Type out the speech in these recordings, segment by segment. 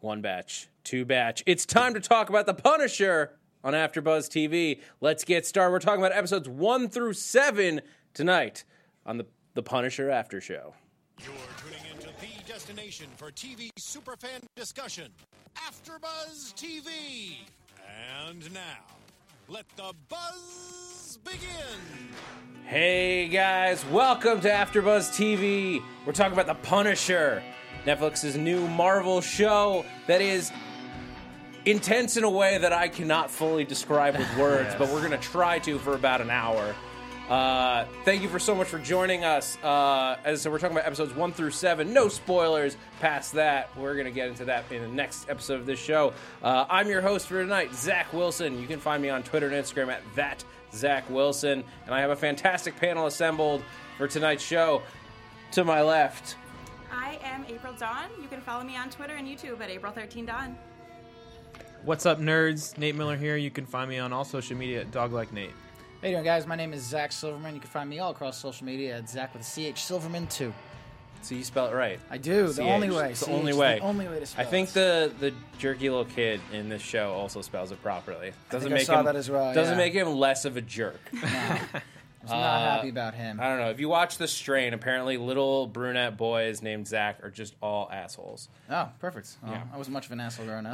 One batch, two batch. It's time to talk about The Punisher on AfterBuzz TV. Let's get started. We're talking about episodes 1 through 7 tonight on the Punisher After Show. You're tuning into the destination for TV superfan discussion, AfterBuzz TV. And now, let the buzz begin. Hey guys, welcome to AfterBuzz TV. We're talking about The Punisher, Netflix's new Marvel show that is intense in a way that I cannot fully describe with words, but we're going to try to for about an hour. Thank you so much for joining us. As I said, we're talking about episodes 1 through 7. No spoilers past that. We're going to get into that in the next episode of this show. I'm your host for tonight, Zach Wilson. You can find me on Twitter and Instagram at @ThatZachWilson. And I have a fantastic panel assembled for tonight's show. To my left, I am April Dawn. You can follow me on Twitter and YouTube at April13Dawn. What's up, nerds? Nate Miller here. You can find me on all social media at DogLikeNate. How you doing, guys? My name is Zach Silverman. You can find me all across social media at Zach with a CH Silverman 2. so you spell it right. I do. The only way. It's the CH only is way. The only way to spell I think it. the jerky little kid in this show also spells it properly. Doesn't I make saw him that as well, Doesn't yeah. make him less of a jerk. No. I was not happy about him. I don't know. If you watch The Strain, apparently little brunette boys named Zach are just all assholes. Oh, perfect. Well, Yeah. I wasn't much of an asshole growing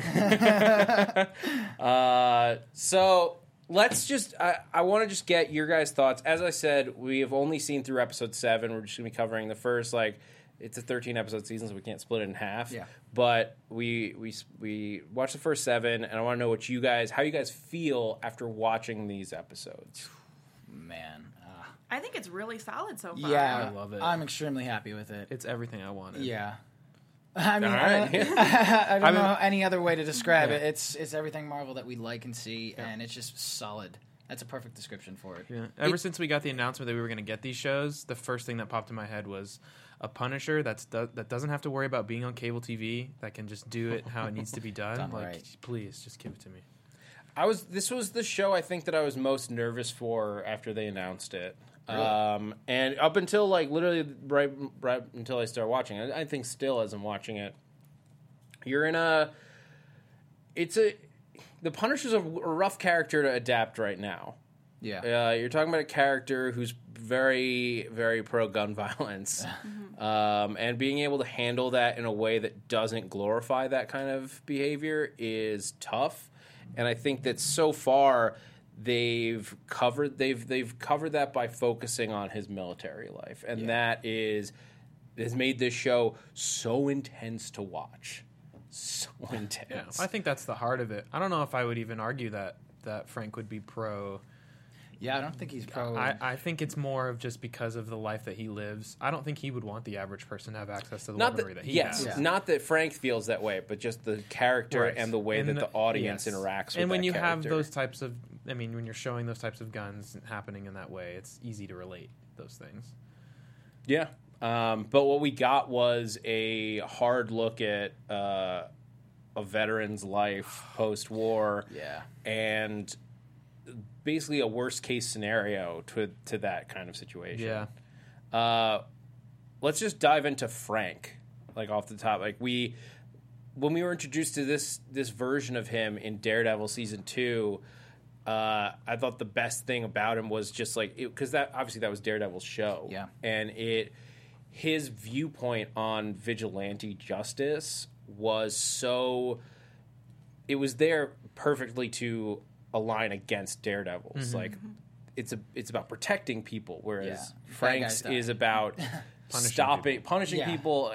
up. So let's just, I want to just get your guys' thoughts. As I said, we have only seen through episode 7. We're just going to be covering the first, it's a 13-episode season, so we can't split it in half. Yeah. But we watched the first 7, and I want to know how you guys feel after watching these episodes. Man. I think it's really solid so far. Yeah. I love it. I'm extremely happy with it. It's everything I wanted. Yeah. I mean, All right. I don't know mean- any other way to describe Yeah. it. It's everything Marvel that we like and see, and it's just solid. That's a perfect description for it. Yeah. Ever since we got the announcement that we were going to get these shows, the first thing that popped in my head was a Punisher that doesn't have to worry about being on cable TV, that can just do it how it needs to be done. Done like, right. please, just give it to me. This was the show I think that I was most nervous for after they announced it. Really? And up until literally right until I started watching it, I think still as I'm watching it, the Punisher's a rough character to adapt right now. Yeah. You're talking about a character who's very, very pro gun violence, and being able to handle that in a way that doesn't glorify that kind of behavior is tough. And I think that so far they've covered that by focusing on his military life, and that has made this show so intense to watch. So intense. Yeah, I think that's the heart of it. I don't know if I would even argue that Frank would be pro. Yeah, I don't think he's pro. I think it's more of just because of the life that he lives. I don't think he would want the average person to have access to the weaponry that he has. Yeah. Not that Frank feels that way, but just the character Right. and the way that the audience yes. interacts with and when that you character. have those types of, when you're showing those types of guns happening in that way, it's easy to relate those things. Yeah. But what we got was a hard look at a veteran's life post-war. Yeah. And basically a worst-case scenario to that kind of situation. Yeah. Let's just dive into Frank, off the top. When we were introduced to this version of him in Daredevil Season 2, I thought the best thing about him was just because that was Daredevil's show. Yeah. And his viewpoint on vigilante justice was it was there perfectly to align against Daredevil's. It's about protecting people, whereas Yeah. Frank's Bad guys die. is about punishing Yeah. people.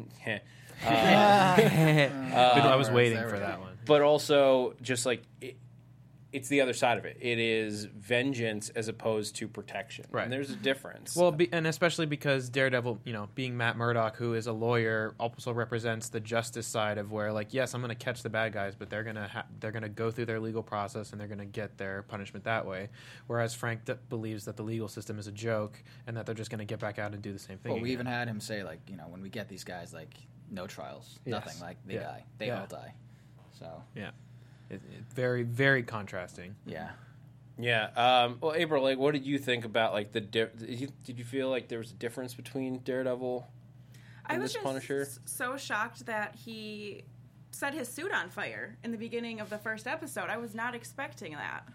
I was waiting there for we go. that one. But also just it's the other side of it. It is vengeance as opposed to protection. Right. And there's a difference. Well, and especially because Daredevil, being Matt Murdock, who is a lawyer, also represents the justice side of where, yes, I'm going to catch the bad guys, but they're going to go through their legal process and they're going to get their punishment that way. Whereas Frank believes that the legal system is a joke and that they're just going to get back out and do the same thing. Well, we again. even had him say, when we get these guys, no trials, Yes. nothing. They Yeah. die. They Yeah. all die. So, Yeah. Very, very contrasting. yeah. Yeah. Well, April, what did you think about did you feel like there was a difference between Daredevil I and was this just Punisher? so shocked that he set his suit on fire in the beginning of the first episode. I was not expecting that.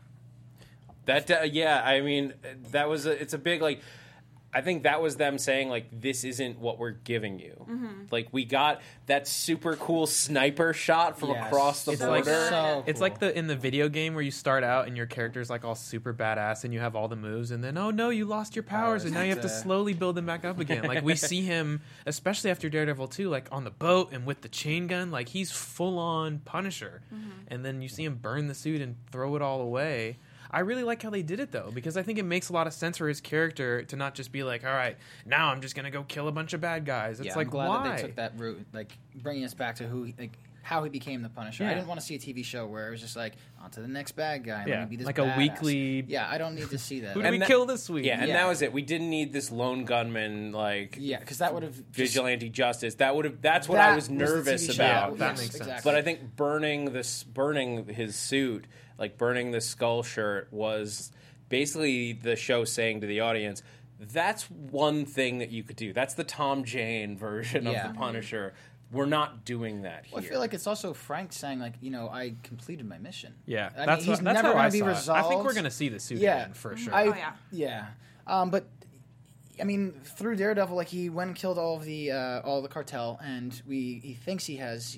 Yeah, I mean, it's a big, like, I think that was them saying, like, this isn't what we're giving you. Mm-hmm. Like, we got that super cool sniper shot from across the It's border. like So It's cool. like in the video game where you start out and your character's like all super badass and you have all the moves, and then oh no, you lost your powers and now you have to slowly build them back up again. Like we see him, especially after Daredevil 2, like on the boat and with the chain gun, like he's full on Punisher. And then you see him burn the suit and throw it all away. I really like how they did it though, because I think it makes a lot of sense for his character to not just be like, all right, now I'm just gonna go kill a bunch of bad guys. It's yeah, like, I'm glad why? that they took that route, like bringing us back to how he became the Punisher. Yeah. I didn't want to see a TV show where it was just like, on to the next bad guy. Yeah, Let me be this like a badass. weekly- Yeah, I don't need to see that. Who did we that- kill this week? Yeah, and Yeah. that was it. We didn't need this lone gunman, like, Yeah, because that would have vigilante justice. That's what I was nervous about. That makes sense. Exactly. But I think burning his suit, like burning the skull shirt, was basically the show saying to the audience, that's one thing that you could do. That's the Tom Jane version Yeah. of the Punisher. We're not doing that here. Well, I feel like it's also Frank saying, like, I completed my mission. Yeah, I that's mean, he's that's never how going I to be saw it. resolved. I think we're going to see the suit again for sure. Oh, yeah. Yeah. But I mean, through Daredevil, like he went and killed all the cartel, and he thinks he has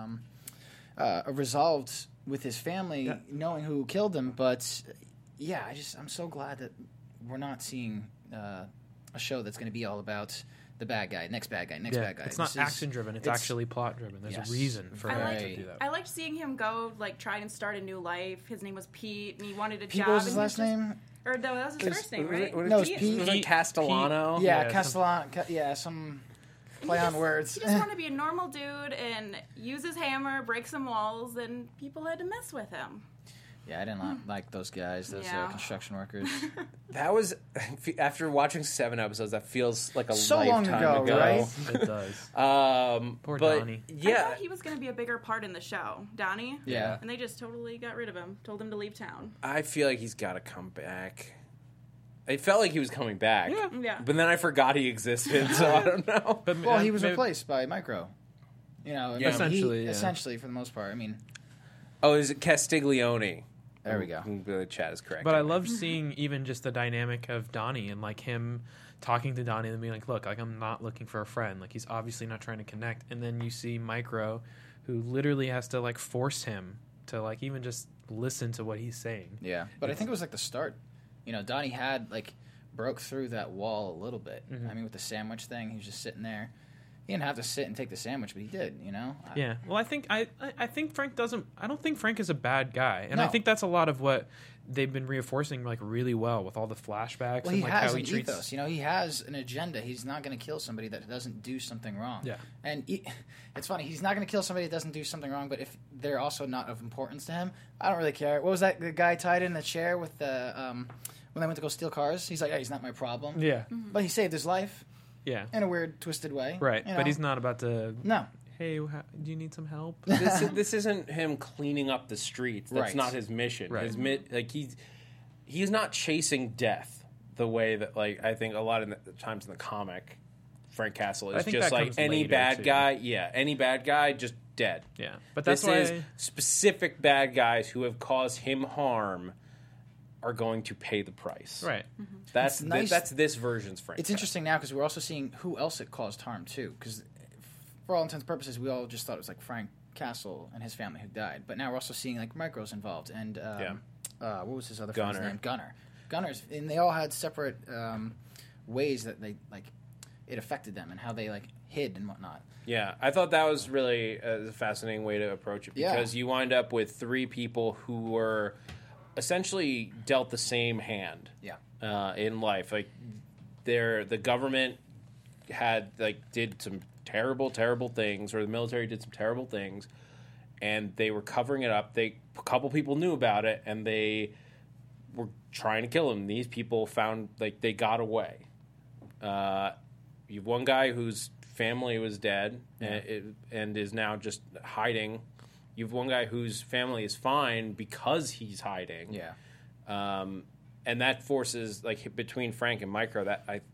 resolved with his family, knowing who killed him. But yeah, I'm so glad that we're not seeing a show that's going to be all about the bad guy, next bad guy, next bad guy. It's not This is- action driven. It's actually plot driven. There's Yes. a reason for I him liked, to do that. I liked seeing him go, like, try and start a new life. His name was Pete, and he wanted a Pete, job. what was his and he last just- name? Or no, that was his first name, right? No, it's Pete. Was it Castellano? Yeah, Yeah, Castellan. Some play on words. He just wanted to be a normal dude and use his hammer, break some walls, and people had to mess with him. Yeah, I didn't like those guys, those Yeah. construction workers. That was, after watching 7 episodes, that feels like a So long lifetime ago, right? It does. Poor Donnie. I Yeah. thought he was going to be a bigger part in the show, Donnie. Yeah. And they just totally got rid of him, told him to leave town. I feel like he's got to come back. It felt like he was coming back. Yeah. But then I forgot he existed, so I don't know. But Well, he was maybe- replaced by Micro. I mean, Essentially, yeah. essentially for the most part. I mean, Oh, is it Castiglione? there we go. The chat is correct. But I loved seeing even just the dynamic of Donnie and like him talking to Donnie and being like, "Look, like I'm not looking for a friend. Like he's obviously not trying to connect." And then you see Micro, who literally has to like force him to like even just listen to what he's saying. Yeah, but I think it was like the start. Donnie had like broke through that wall a little bit. I mean, with the sandwich thing, he was just sitting there. He didn't have to sit and take the sandwich, but he did. Yeah. Well, I think Frank doesn't. I don't think Frank is a bad guy, and I No. think that's a lot of what they've been reinforcing like really well with all the flashbacks Well, and he like has how an he treats. ethos. He has an agenda. He's not going to kill somebody that doesn't do something wrong. Yeah. And it's funny. He's not going to kill somebody that doesn't do something wrong, but if they're also not of importance to him, I don't really care. What was that? The guy tied in the chair with the when they went to go steal cars. He's like, "Hey, he's not my problem." Yeah. But he saved his life Yeah. in a weird, twisted way. Right. But he's not about to. No. Hey, do you need some help? this isn't him cleaning up the streets. That's Right. not his mission. Right. He's not chasing death the way that I think a lot of the times in the comic, Frank Castle I is think just that like comes any later, bad too. guy. Yeah, any bad guy just dead. Yeah. But that's This why. is specific bad guys who have caused him harm are going to pay the price. Right. That's It's nice. that's this version's Frank. It's interesting now because we're also seeing who else it caused harm to. Because for all intents and purposes, we all just thought it was like Frank Castle and his family who died. But now we're also seeing like Micro's involved and what was his other friend's Gunner. name? Gunners, and they all had separate ways that they it affected them and how they hid and whatnot. Yeah, I thought that was really a fascinating way to approach it Yeah. because you wind up with 3 people who were essentially dealt the same hand. Yeah. In life, the government had did some terrible things, or the military did some terrible things, and they were covering it up. A couple people knew about it, and they were trying to kill him. These people found they got away. You've one guy whose family was dead and is now just hiding. You've one guy whose family is fine because he's hiding. Yeah. And that forces between Frank and Micro,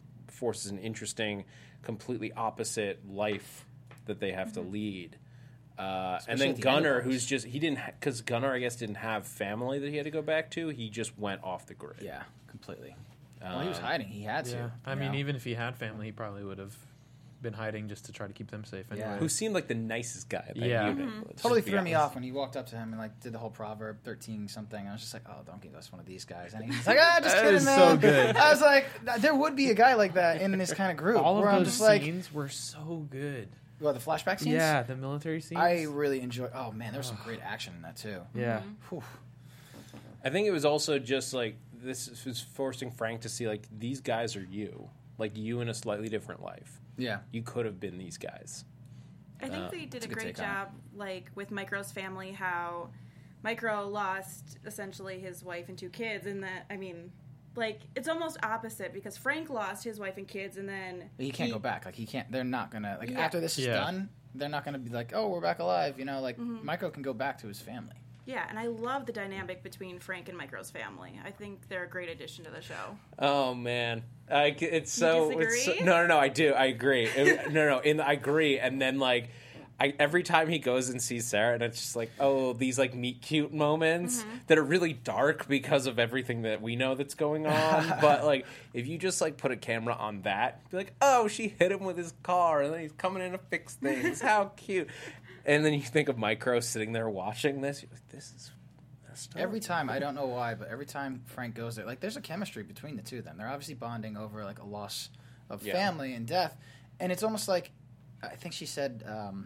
forces an interesting, completely opposite life that they have to lead. And then Gunnar, who's just he didn't because Gunnar I guess didn't have family that he had to go back to. He just went off the grid. Yeah, completely. Well, he was hiding. He had to. Yeah. I mean, even if he had family, he probably would have been hiding just to try to keep them safe. Anyway. Yeah. Who seemed like the nicest guy at that Yeah. unit. Totally threw me off when he walked up to him and like did the whole Proverb 13 something. I was just like, oh, don't give us one of these guys. And he's like, just That kidding, is man. so good. I was like, there would be a guy like that in this kind of group. All of where I'm those just like, scenes were so good. well, the flashback scenes. Yeah, the military scenes. I really enjoy. Oh man, there was some great action in that too. Yeah. Whew. I think it was also just like this was forcing Frank to see like these guys are you, like you in a slightly different life. Yeah. You could have been these guys. I think they did a good great take on it. job, like with Micro's family, how Micro lost essentially his wife and 2 kids, and that like it's almost opposite because Frank lost his wife and kids, and then He can't go back. Like he can't. They're not gonna. Like Yeah. after this is Yeah. done, they're not gonna be like, oh, we're back alive. You know, like Micro can go back to his family. Yeah, and I love the dynamic between Frank and Micro's family. I think they're a great addition to the show. Oh man, it's so. disagree? No. I do. I agree. I agree. And then like, every time he goes and sees Sarah, and it's just like, oh, these like meet cute moments that are really dark because of everything that we know that's going on. But like, if you just like put a camera on that, be like, oh, she hit him with his car, and then he's coming in to fix things. How cute. And then you think of Micro sitting there watching this. You're like, this is messed up. Every time, I don't know why, but every time Frank goes there, like there's a chemistry between the two of them. They're obviously bonding over like a loss of family and death, and it's almost like I think she said,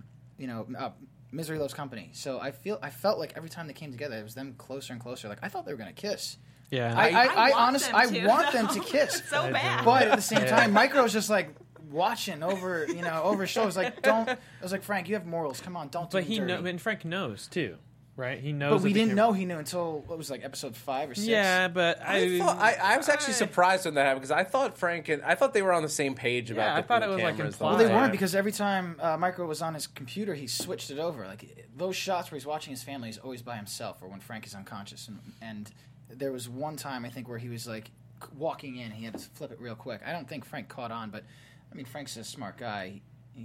misery loves company. So I felt like every time they came together, it was them closer and closer. Like I thought they were gonna kiss. Yeah. I want them to kiss. so bad. But at the same time, Micro's just like watching over his shoulders. Like, don't. I was like, Frank, you have morals. Come on, don't. But do them dirty. and Frank knows too, right? He knows. But that we the didn't camera- know he knew until what was it, like episode 5 or 6. Yeah, but I was actually surprised when that happened because I thought they were on the same page about. Yeah, I thought it was, like, cameras. implied. Well, they Yeah. weren't because every time Micro was on his computer, he switched it over. Like those shots where he's watching his family, he's always by himself, or when Frank is unconscious. And there was one time I think where he was like walking in, he had to flip it real quick. I don't think Frank caught on, but I mean Frank's a smart guy.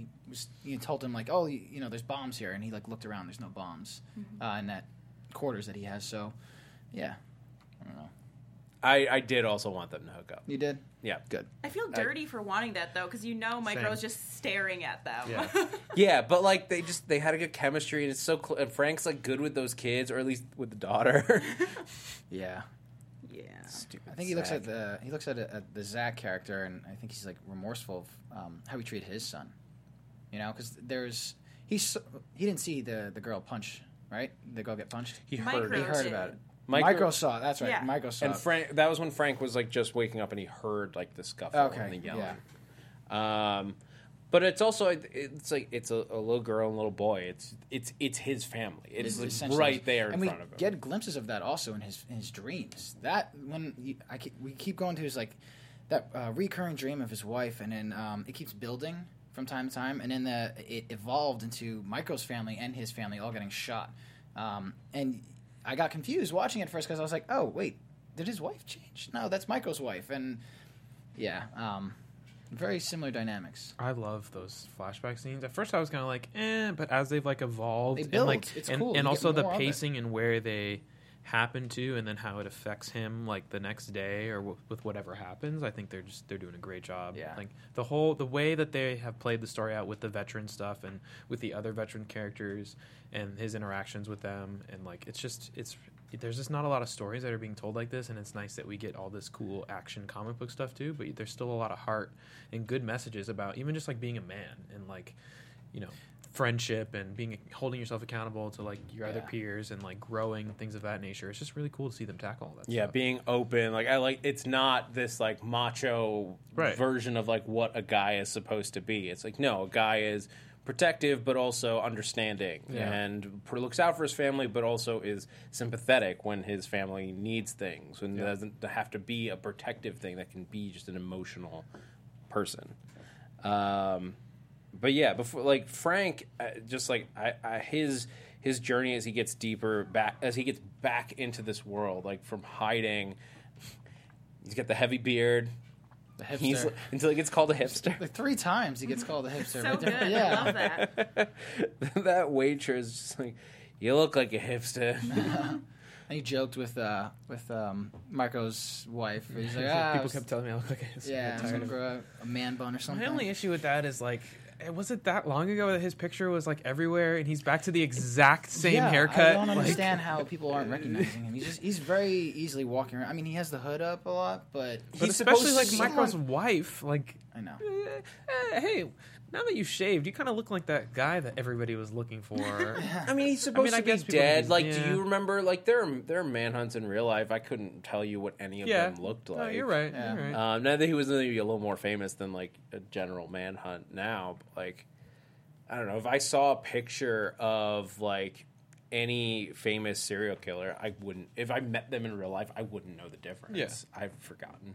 He told him like, oh, there's bombs here, and he like looked around. There's no bombs in that quarters that he has. So yeah, I don't know. I did also want them to hook up. You did? Yeah, Good. I feel dirty for wanting that though, because Micro's just staring at them. Yeah. Yeah, but like they had a good chemistry, and it's so and Frank's like good with those kids, or at least with the daughter. Yeah. Yeah. Stupid. I think he looks Zach. at the Zach character, and I think he's like remorseful of how he treated his son. Because he didn't see the girl punch, right? The girl get punched. He Micro heard. He heard did. about it. Micro- Micro saw it. That's right. Yeah. Micro saw And it. Frank, that was when Frank was like just waking up and he heard like the scuffle Okay, and the yelling. But it's also it's like it's a little girl and a little boy. It's his family. It's like Essentially. right there in and front of him. we get glimpses of that also in his dreams. That we keep going to his like that recurring dream of his wife, and then it keeps building from time to time, and then it evolved into Micro's family and his family all getting shot. And I got confused watching it first because I was like, oh wait, did his wife change? No, that's Micro's wife, and yeah. Very similar dynamics. I love those flashback scenes. At first, I was kind of like, but as they've like evolved, They build. and like, It's and, cool. and You also get the more of it. pacing and where they happen to, and then how it affects him like the next day or with whatever happens. I think they're doing a great job. Yeah. Like the way that they have played the story out with the veteran stuff and with the other veteran characters and his interactions with them, and like there's just not a lot of stories that are being told like this, and it's nice that we get all this cool action comic book stuff too, but there's still a lot of heart and good messages about even just like being a man and like friendship and holding yourself accountable to like your other peers and like growing, things of that nature. It's just really cool to see them tackle all that stuff. Being open. Like it's not this like macho version of like what a guy is supposed to be. It's like no, a guy is protective but also understanding and looks out for his family, but also is sympathetic when his family needs things, and it doesn't have to be a protective thing. That can be just an emotional person. But yeah, before like Frank, just like his journey as he gets deeper back, as he gets back into this world, like from hiding. He's got the heavy beard. The hipster. Until he gets called a hipster. Like 3 times he gets called a hipster. So but good. different- Yeah. I love that. That waitress is just like, you look like a hipster. And he joked with Marco's wife. He's like, People kept telling me I look like a yeah, I'm I'm tired gonna of it. grow a man bun or something. My only issue with that is like, was it that long ago that his picture was like everywhere and he's back to the exact same haircut? I don't Like- understand how people aren't recognizing him. He's very easily walking around. I mean, he has the hood up a lot, but But especially like someone- Micro's wife, like, I know. hey, now that you shaved, you kind of look like that guy that everybody was looking for. I mean, he's supposed I to be guess people dead. can- Like, yeah. do you remember? Like, there are manhunts in real life. I couldn't tell you what any of them looked like. No, you're right. Yeah. You're right. Now that he was maybe a little more famous than like a general manhunt now, but, like, I don't know. If I saw a picture of like any famous serial killer, I wouldn't. If I met them in real life, I wouldn't know the difference. Yeah. I've forgotten.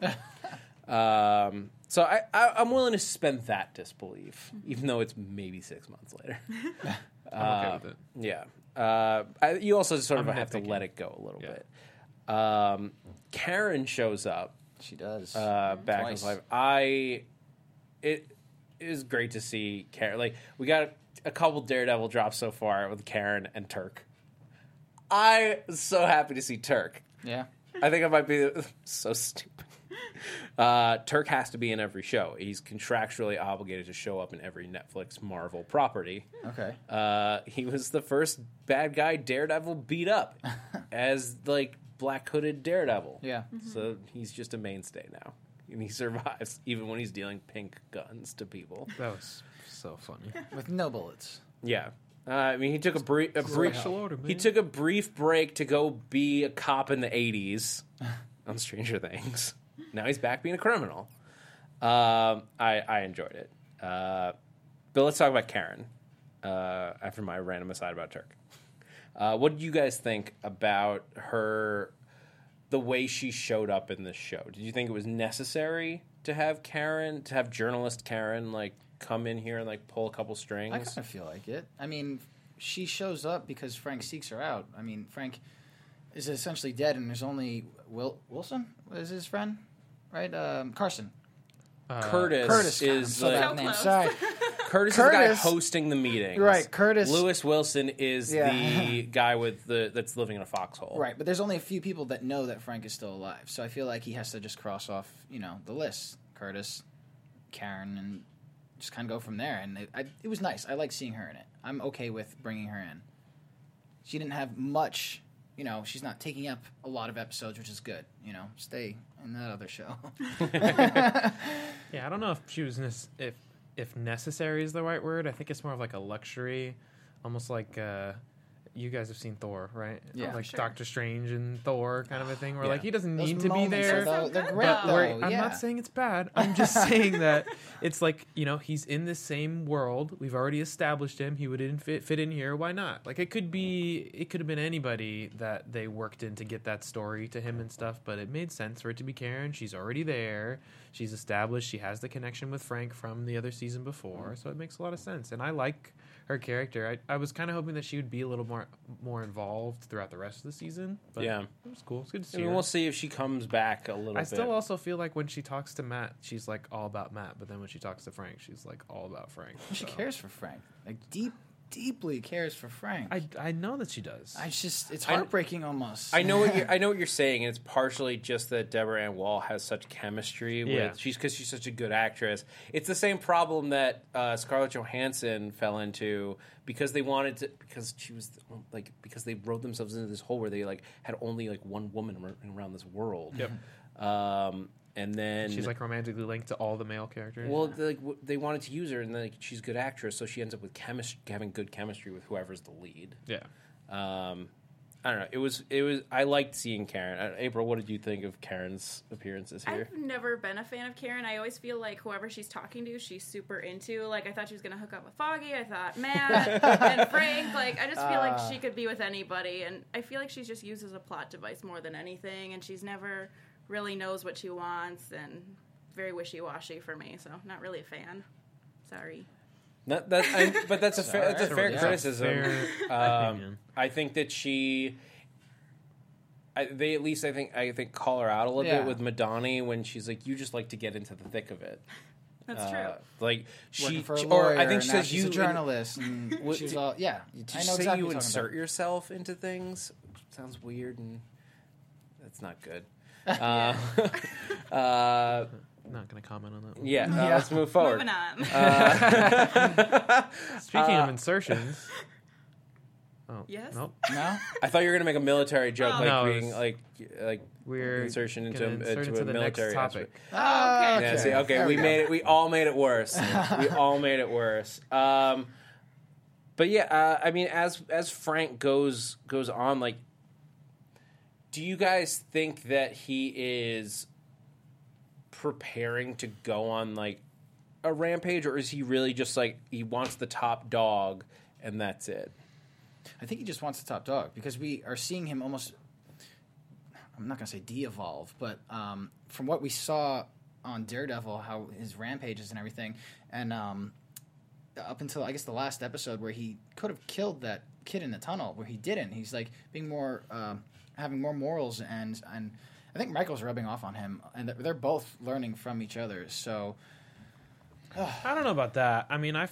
So I'm willing to suspend that disbelief, even though it's maybe 6 months later. I'm okay with it. Yeah. You also sort of I'm have to nitpicking. let it go a little Yeah. bit. Karen shows up She does. back Twice. in life. It is great to see Karen. Like, we got a couple Daredevil drops so far with Karen and Turk. I was so happy to see Turk. Yeah. I think I might be so stupid. Turk has to be in every show. He's contractually obligated to show up in every Netflix Marvel property. Okay. He was the first bad guy Daredevil beat up as like black hooded Daredevil. Yeah. So he's just a mainstay now. And he survives even when he's dealing pink guns to people. That was so funny. With no bullets. Yeah. I mean, he took a brief Special order, man. he took a brief break to go be a cop in the 80s on Stranger Things. Now he's back being a criminal. I enjoyed it. But let's talk about Karen after my random aside about Turk. What did you guys think about her, the way she showed up in this show? Did you think it was necessary to have Karen, to have journalist Karen, like, come in here and, like, pull a couple strings? I kind of feel like it. I mean, she shows up because Frank seeks her out. I mean, Frank is essentially dead, and there's only Wilson is his friend, right? Carson. Curtis I'm is so bad like, with names. close. Sorry. Curtis is the guy Curtis- hosting the meetings. Right, Curtis- Lewis Wilson is Yeah. the guy with that's living in a foxhole. Right, but there's only a few people that know that Frank is still alive, so I feel like he has to just cross off, the list. Curtis, Karen, and just kind of go from there. And it was nice. I like seeing her in it. I'm okay with bringing her in. She didn't have much, she's not taking up a lot of episodes, which is good. Stay in that other show. Yeah, I don't know if she was if necessary is the right word. I think it's more of like a luxury, almost like you guys have seen Thor, right? Yeah. Like Sure. Doctor Strange and Thor kind of a thing, where Yeah. like he doesn't Those need to be moments there. are they're great, But though. I'm yeah. not saying it's bad. I'm just saying that it's like, he's in the same world. We've already established him. He would fit in here. Why not? Like, it could have been anybody that they worked in to get that story to him and stuff, but it made sense for it to be Karen. She's already there. She's established. She has the connection with Frank from the other season before, so it makes a lot of sense. And I like her character. I was kind of hoping that she would be a little more involved throughout the rest of the season. But Yeah. it was cool. It's good to I see mean, her. we'll see if she comes back a little I bit. still also feel like when she talks to Matt, she's like all about Matt, but then when she talks to Frank, she's like all about Frank. She So- cares for Frank. Like, deeply cares for Frank. I know that she does. It's heartbreaking almost. I know what you're saying, and it's partially just that Deborah Ann Wall has such chemistry with Yeah. because she's such a good actress. It's the same problem that Scarlett Johansson fell into because they wanted to because they wrote themselves into this hole where they like had only like one woman around this world. Yep. And then She's like romantically linked to all the male characters. well, they wanted to use her, and like she's a good actress, so she ends up with having good chemistry with whoever's the lead. yeah. I don't know. It was. I liked seeing Karen. April, what did you think of Karen's appearances here? I've never been a fan of Karen. I always feel like whoever she's talking to, she's super into. Like, I thought she was going to hook up with Foggy. I thought Matt and Frank. Like, I just feel like she could be with anybody. And I feel like she's just used as a plot device more than anything. And she's never really knows what she wants and very wishy-washy for me. So, not really a fan. Sorry. But that's a fair, that's a fair Yeah. criticism. Fair opinion. I think that she they at least I think call her out a little Yeah. bit with Madani when she's like, you just like to get into the thick of it. That's true. Like Working for a or lawyer, I think she and now says she's you a journalist, and she's all Did I you know say exactly you what you're talking insert about. yourself into things? Sounds weird and that's not good. Not going to comment on that one. Yeah, let's move forward. Moving on. Speaking of insertions. Oh, Yes? Nope. No, I thought you were gonna make a military joke, like No, being it's- like We're insertion into gonna insert into a the military next topic. aspect. Oh, okay. Yeah, see, okay, There we go. made it. We all made it worse. We all made it worse. But yeah, I mean, as Frank goes on, like, do you guys think that he is preparing to go on like a rampage, or is he really just like he wants the top dog and that's it? I think he just wants the top dog because we are seeing him almost. I'm not going to say de-evolve, but from what we saw on Daredevil, how his rampages and everything, and up until I guess the last episode where he could have killed that kid in the tunnel, where he didn't. He's like being more, having more morals, and I think Michael's rubbing off on him, and they're both learning from each other. So I don't know about that. I mean,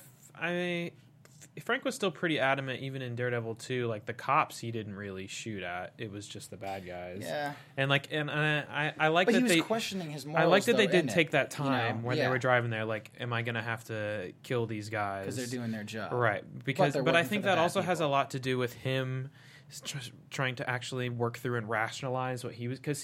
Frank was still pretty adamant, even in Daredevil 2. Like the cops, he didn't really shoot at. It was just the bad guys. yeah, And like, and I like but that he was they. questioning his morals. I like that they though, did in take it, that time you know? when Yeah. they were driving there. Like, am I going to have to kill these guys? because they're doing their job, Right, because they're but I working think for the that bad also has a people. lot to do with him trying to actually work through and rationalize what he was, because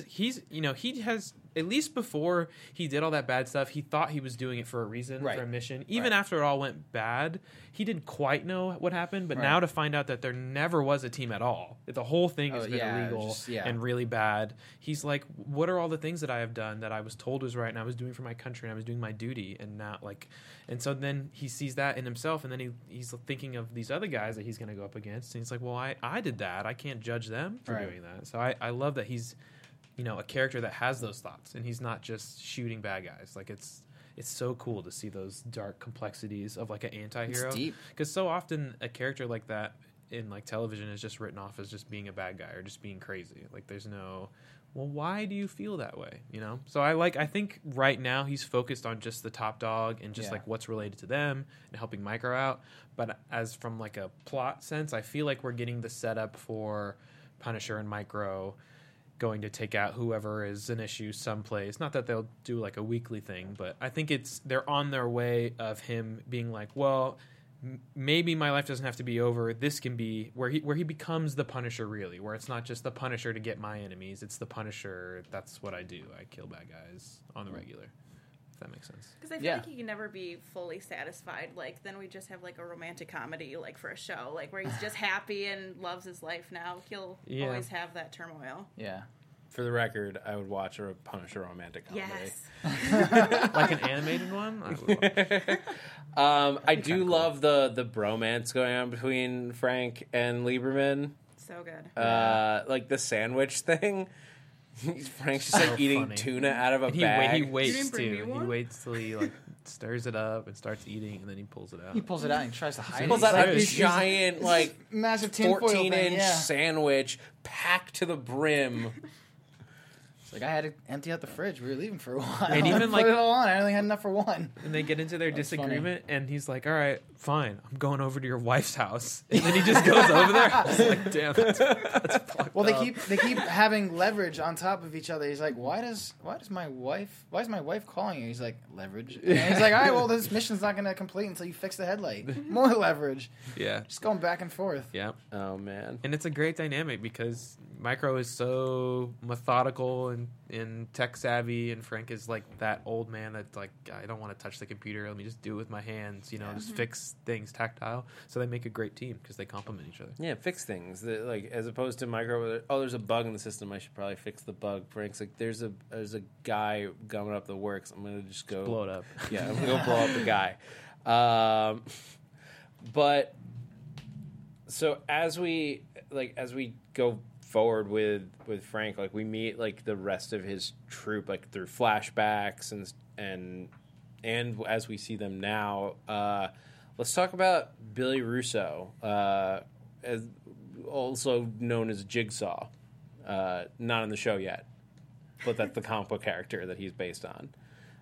he has, at least before he did all that bad stuff, he thought he was doing it for a reason, Right. for a mission. Even Right. after it all went bad, he didn't quite know what happened. But Right. now to find out that there never was a team at all, that the whole thing has Oh, been yeah, illegal just- yeah. and really bad, he's like, what are all the things that I have done that I was told was right and I was doing for my country and I was doing my duty, and not like, and so then he sees that in himself, and then he's thinking of these other guys that he's going to go up against, and he's like, well, I did that, I can't judge them for Right. doing that. So I love that he's, a character that has those thoughts, and he's not just shooting bad guys. Like it's so cool to see those dark complexities of like an anti-hero. It's deep. Because so often a character like that in like television is just written off as just being a bad guy or just being crazy. Like there's no, well, why do you feel that way? So I think right now he's focused on just the top dog and just Yeah. like what's related to them and helping Micro out. But as from like a plot sense, I feel like we're getting the setup for Punisher and Micro going to take out whoever is an issue someplace. Not that they'll do like a weekly thing, but I think they're on their way of him being like, well, maybe my life doesn't have to be over. This can be where he becomes the Punisher, really, where it's not just the Punisher to get my enemies. It's the Punisher. That's what I do. I kill bad guys on the regular. If that makes sense. Because I feel Yeah. like he can never be fully satisfied. Like, then we just have, like, a romantic comedy, like, for a show. Like, where he's just happy and loves his life now. He'll Yeah. always have that turmoil. Yeah. For the record, I would watch a Punisher romantic comedy. Yes. Like an animated one? I would love I do love the bromance going on between Frank and Lieberman. So good. Like the sandwich thing. Frank's just like So eating funny. tuna out of a he bag. waits didn't bring me too. He one? waits till he like stirs it up and starts eating, and then he pulls it out. He pulls it out and he tries to hide it. Pulls He's out like, a he's- giant, like, massive tinfoil thing, 14-inch yeah. sandwich packed to the brim. It's like, I had to empty out the fridge. We were leaving for a while. And even, Put like- it all on. I only had enough for one. And they get into their That's disagreement, and he's like, "All right, fine, I'm going over to your wife's house." And then he just goes over there. I was like, "Damn, that's fucked Well, up." they keep having leverage on top of each other. He's like, why is my wife calling you? He's like, leverage. And he's like, all right, well, this mission's not going to complete until you fix the headlight. More leverage. Yeah, Just going back and forth. yeah. Oh, man. And it's a great dynamic because Micro is so methodical and tech savvy, and Frank is like that old man that's like, I don't want to touch the computer. Let me just do it with my hands, just fix things tactile. So they make a great team because they complement each other. Yeah, fix things. Like, as opposed to Micro, there's a bug in the system. I should probably fix the bug. Frank's like, there's a guy gumming up the works. I'm gonna just go Blow it up. Yeah, I'm gonna go blow up the guy. But so as we go forward with Frank, like we meet like the rest of his troop like through flashbacks and as we see them now. Let's talk about Billy Russo, as also known as Jigsaw. Not in the show yet, but that's the comic book character that he's based on.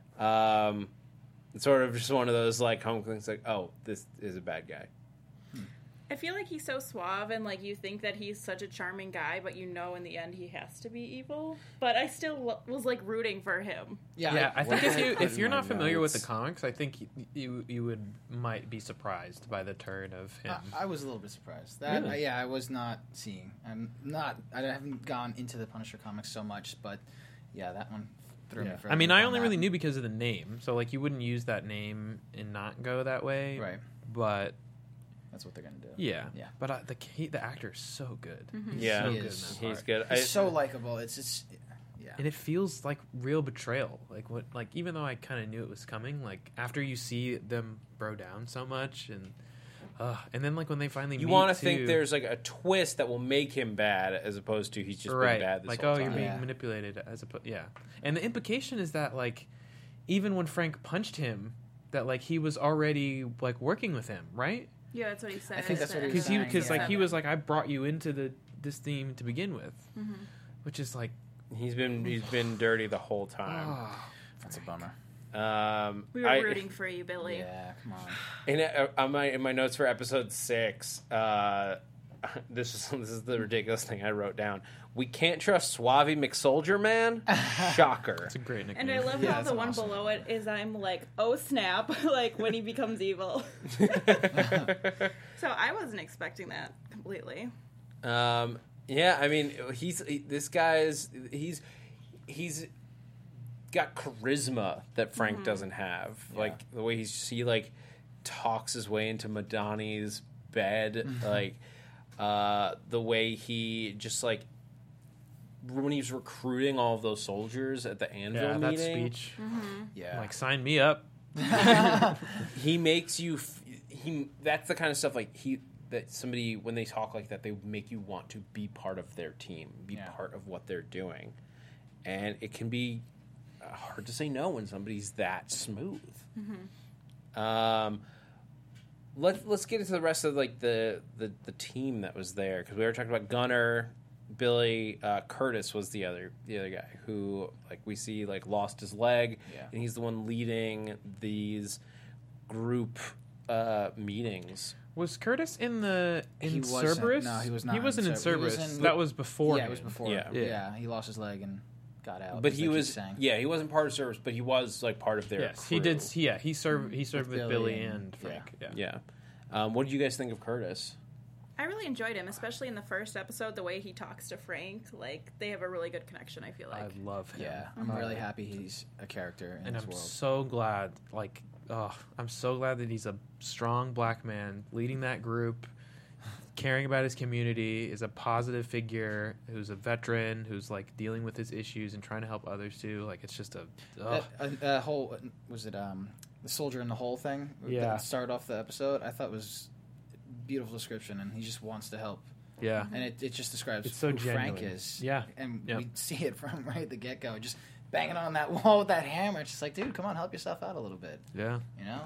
It's sort of just one of those like comic things, like, oh, this is a bad guy. I feel like he's so suave, and like you think that he's such a charming guy, but you know in the end he has to be evil. But I still was like rooting for him. Yeah, I think if you're not familiar with the comics, I think you might be surprised by the turn of him. I was a little bit surprised. That Really? I was not seeing. I haven't gone into the Punisher comics so much, but yeah, that one threw me. For a I mean, loop I on only that. really knew because of the name, so like you wouldn't use that name and not go that way, Right. But That's what they're gonna do. yeah. Yeah. But the actor is so good. He's Yeah, so He good is. in that He's part. good. He's so likable. It's yeah. And it feels like real betrayal. Like even though I kind of knew it was coming, like after you see them bro down so much, and then like when they finally You meet want to too, think there's like a twist that will make him bad, as opposed to he's just been right, bad this like whole oh time. you're being Yeah. manipulated and the implication is that like even when Frank punched him, that like he was already like working with him, right? Yeah, that's what he said. I think that's what he was Because saying, because like yeah. he was like I brought you into this theme to begin with, which is like He's been dirty the whole time. That's a bummer. We were rooting for you, Billy. Yeah, come on. In my notes for episode 6, this is the ridiculous thing I wrote down. We can't trust Suave McSoldier Man. Shocker. it's a great nickname. And I love Yeah, how that's the one awesome. below it is I'm like, oh snap, like when he becomes evil. So I wasn't expecting that completely. Yeah, I mean, he's got charisma that Frank doesn't have. Like the way he like talks his way into Madani's bed, like the way he just like when he's recruiting all of those soldiers at the Anvil that meeting. speech, Yeah. like sign me up. He makes you. That's the kind of stuff like that somebody when they talk like that, they make you want to be part of their team, be part of what they're doing, and it can be hard to say no when somebody's that smooth. Let's get into the rest of like the team that was there, because we were talking about Gunner, Billy, Curtis was the other guy who like we see like lost his leg, and he's the one leading these group meetings. Was Curtis in He wasn't. Cerberus? No, he was not He wasn't in in Cerberus. He Cerberus. was in- That was before. Yeah, him. it was before. Yeah. Yeah, he lost his leg and got out. But just he like was, saying. he wasn't part of service, but he was like part of their Yes, crew. he did. Yeah, he served. He served with Billy Billy and- and Frank. Yeah. Yeah. What did you guys think of Curtis? I really enjoyed him, especially in the first episode, the way he talks to Frank. Like, they have a really good connection, I feel like. I love him. Yeah, I'm really happy he's a character in and this I'm world. so glad. Like, I'm so glad that he's a strong black man leading that group, caring about his community, is a positive figure, who's a veteran, who's like dealing with his issues and trying to help others too. Like, it's just That whole was it the soldier in the hole thing Yeah. that started off the episode. I thought was a beautiful description, and he just wants to help. yeah. And it just describes It's so who Frank genuine. is. Yeah. And Yep. we see it from right at the get go, just banging on that wall with that hammer. It's just like, dude, come on, help yourself out a little bit. Yeah. You know?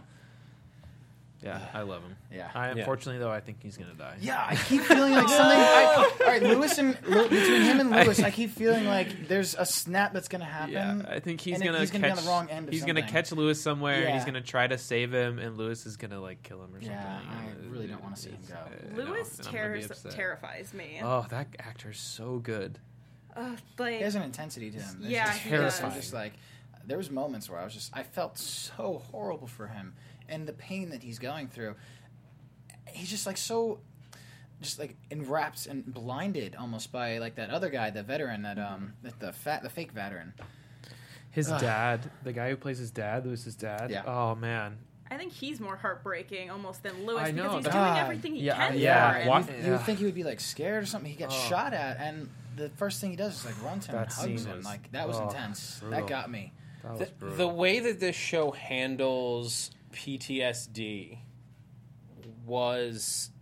Yeah. I love him. Yeah. Unfortunately, though, I think he's gonna die. Yeah, I keep feeling like something. All right, between him and Lewis, I keep feeling like there's a snap that's gonna happen. Yeah, I think he's and gonna he's catch. gonna be on the wrong end of he's gonna something. catch Lewis somewhere, and he's Yeah. gonna try to save him, and Lewis is gonna like kill him or something. Yeah, I really don't wanna see him go. Lewis and I'm gonna be upset. terrifies me. Oh, that actor's so good. Like, He has an intensity to him. It's Yeah, just he Terrifying. Just like there was moments where I felt so horrible for him and the pain that he's going through. He's just like so, just like enwrapped and blinded almost by like that other guy, the veteran, the fake veteran. His dad, the guy who plays his dad, Lewis's dad. Yeah. Oh man. I think he's more heartbreaking almost than Lewis I know, because he's that- doing everything he Yeah, can yeah. for him. What- You would think he would be like scared or something. He gets Oh. shot at, and the first thing he does is like run to him and That hugs scene him. was- Like that was intense. brutal. That got me. That was brutal. The way that this show handles PTSD was,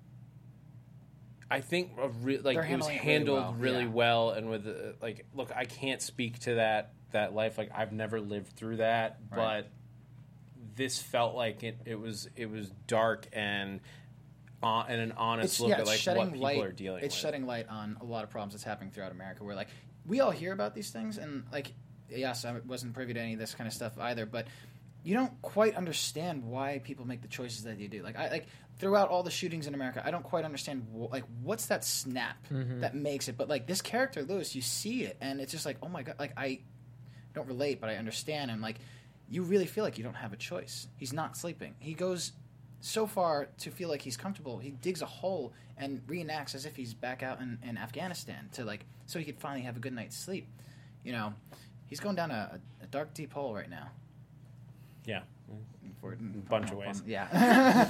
I think, They're it was handling it really handled well, really yeah. well, and with like, look, I can't speak to that life. Like, I've never lived through that, Right. but this felt like it was dark and an honest look at like what people are dealing with. It's shedding light on a lot of problems that's happening throughout America. Where like we all hear about these things, and like yes, I wasn't privy to any of this kind of stuff either, but you don't quite understand why people make the choices that they do. Like throughout all the shootings in America, I don't quite understand like what's that snap that makes it. But like this character Lewis, you see it, and it's just like, oh my god, like I don't relate, but I understand. And like you really feel like you don't have a choice. He's not sleeping. He goes so far to feel like he's comfortable. He digs a hole and reenacts as if he's back out in Afghanistan to like so he could finally have a good night's sleep. You know, he's going down a dark, deep hole right now. Yeah, For a bunch of ways. Yeah.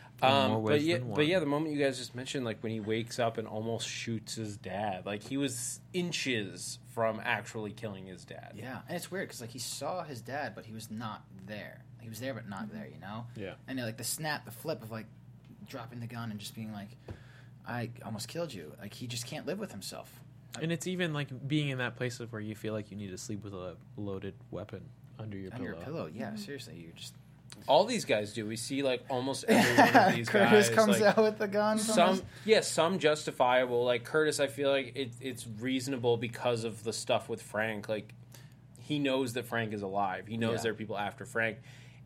But yeah, the moment you guys just mentioned, like when he wakes up and almost shoots his dad, like he was inches from actually killing his dad. Yeah, and it's weird because like he saw his dad, but he was not there. He was there, but not there. You know. Yeah. And like the snap, the flip of like dropping the gun and just being like, "I almost killed you." Like he just can't live with himself. And it's even like being in that place of where you feel like you need to sleep with a loaded weapon under your pillow. Yeah, seriously, you just. All these guys do. We see like almost every one of these Curtis guys. comes like, out with the gun. Some justifiable. Like Curtis, I feel like it's reasonable because of the stuff with Frank. Like he knows that Frank is alive. He knows there are people after Frank.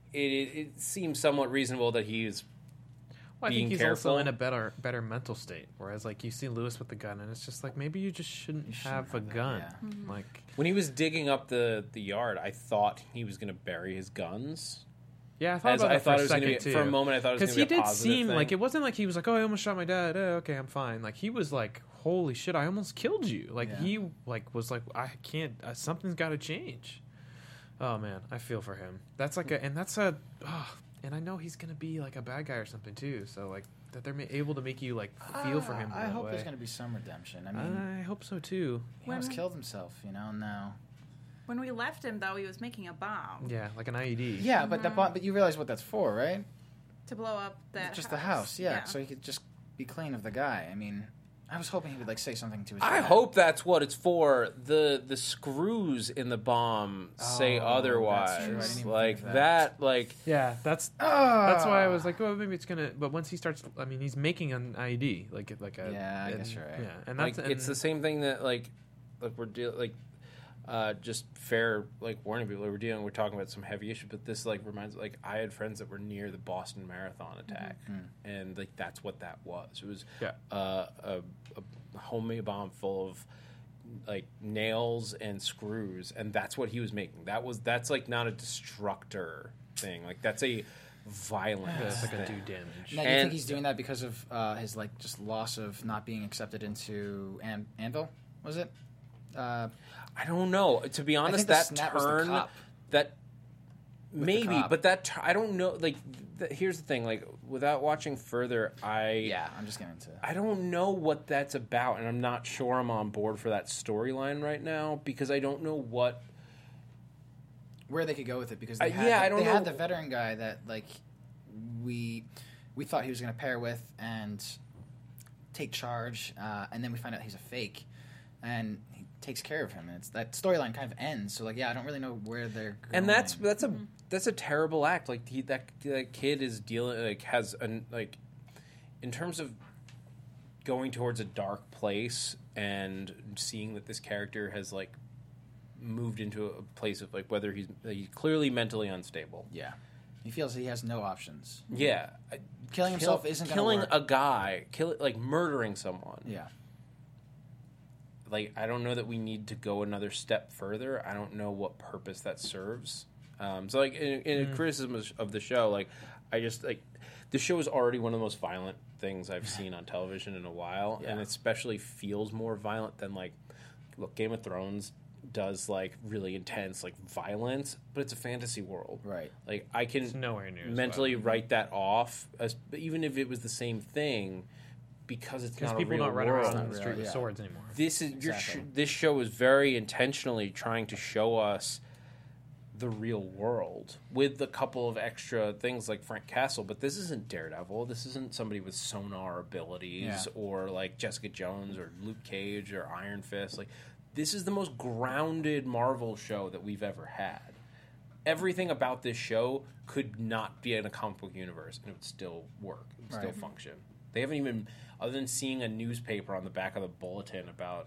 It seems somewhat reasonable that he's. Well, I think he's careful. also in a better mental state. Whereas, like, you see Lewis with the gun, and it's just like maybe you just shouldn't have a gun. Yeah. Like When he was digging up the yard, I thought he was going to bury his guns. yeah, I thought about that for a second too. For a moment, I thought it was going to be a positive he did seem thing. like it wasn't like he was like, oh, I almost shot my dad. Oh, okay, I'm fine. Like he was like, holy shit, I almost killed you. Like he like was like, I can't. Something's got to change. Oh man, I feel for him. That's like and I know he's gonna be like a bad guy or something too. So like that they're able to make you like feel for him. I hope way. there's gonna be some redemption. I mean, I hope so too. he almost killed himself, you know. Now, When we left him, though, he was making a bomb Yeah, like an IED. yeah, but but you realize what that's for, right? to blow up that Just the house, so he could just be clean of the guy. I mean, I was hoping he would like say something to his. I dad. hope that's what it's for. The screws in the bomb say otherwise. that's true. I didn't even Like think of that. Like Yeah, that's why I was like, well, maybe it's gonna. But once he starts, I mean, he's making an IED, like a. Yeah, I guess you're right. Yeah, and that's it's the same thing that like we're just fair like warning people. We're talking about some heavy issues, but this like reminds like I had friends that were near the Boston Marathon attack, and like that's what that was. It was a homemade bomb full of like nails and screws, and that's what he was making. That's like not a destructor thing. Like that's a violent. it's like a do damage. Now, do you think he's doing that because of his like just loss of not being accepted into Anvil? Was it? I don't know. To be honest, that snap was the turn, cop. that the maybe, cop. but I don't know. Like, here's the thing. Like, without watching further, I'm just getting into. I don't know what that's about, and I'm not sure I'm on board for that storyline right now because I don't know where they could go with it because I don't know. had the veteran guy that like we thought he was going to pair with and take charge, and then we find out he's a fake, and he takes care of him, and that storyline kind of ends. So like, I don't really know where they're going. And that's a terrible act. Like that kid is dealing like has an like in terms of going towards a dark place and seeing that this character has like moved into a place of like whether he's clearly mentally unstable. Yeah, he feels he has no options. Yeah, Killing himself isn't gonna killing work. a guy, like murdering someone. Yeah. Like I don't know that we need to go another step further. I don't know what purpose that serves. So like in a criticism of the show, like I just like the show is already one of the most violent things I've seen on television in a while, and it especially feels more violent than like look, Game of Thrones does like really intense like violence, but it's a fantasy world, Right. Like I can It's nowhere near as mentally write that off, even if it was the same thing, because it's not a people real don't run around world. on the street with yeah. swords anymore. This is Exactly. this show is very intentionally trying to show us the real world with a couple of extra things like Frank Castle, but this isn't Daredevil. This isn't somebody with sonar abilities or like Jessica Jones or Luke Cage or Iron Fist. Like this is the most grounded Marvel show that we've ever had. Everything about this show could not be in a comic book universe and it would still work. It would still function. They haven't even, other than seeing a newspaper on the back of the bulletin about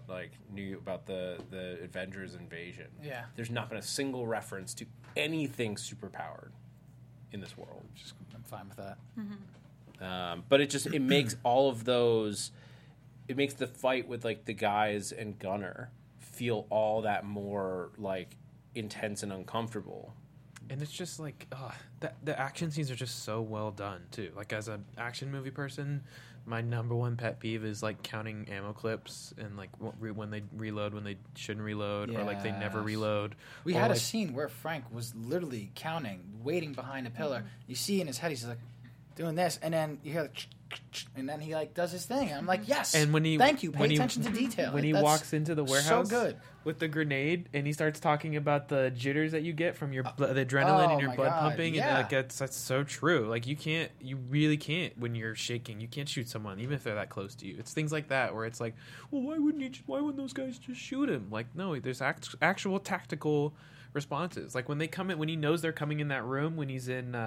the Avengers invasion. Yeah. There's not been a single reference to anything superpowered in this world. I'm fine with that. But it makes all of those. It makes the fight with like the guys and Gunner feel all that more like intense and uncomfortable. And it's just like the action scenes are just so well done too. Like as an action movie person, my number one pet peeve is like counting ammo clips and like when they reload when they shouldn't reload, or like they never reload. We had a scene where Frank was literally counting, waiting behind a pillar. You see in his head, he's like doing this, and then you hear the and then he like does his thing. And I'm like, yes. And when he thank you, pay attention to detail. When he walks into the warehouse, so good. With the grenade, and he starts talking about the jitters that you get from your the adrenaline and your blood pumping, and like that's so true. Like you really can't when you're shaking. You can't shoot someone even if they're that close to you. It's things like that where it's like, well, why wouldn't those guys just shoot him? Like, no, there's actual tactical responses. Like when they come in, when he knows they're coming in that room, when he's in.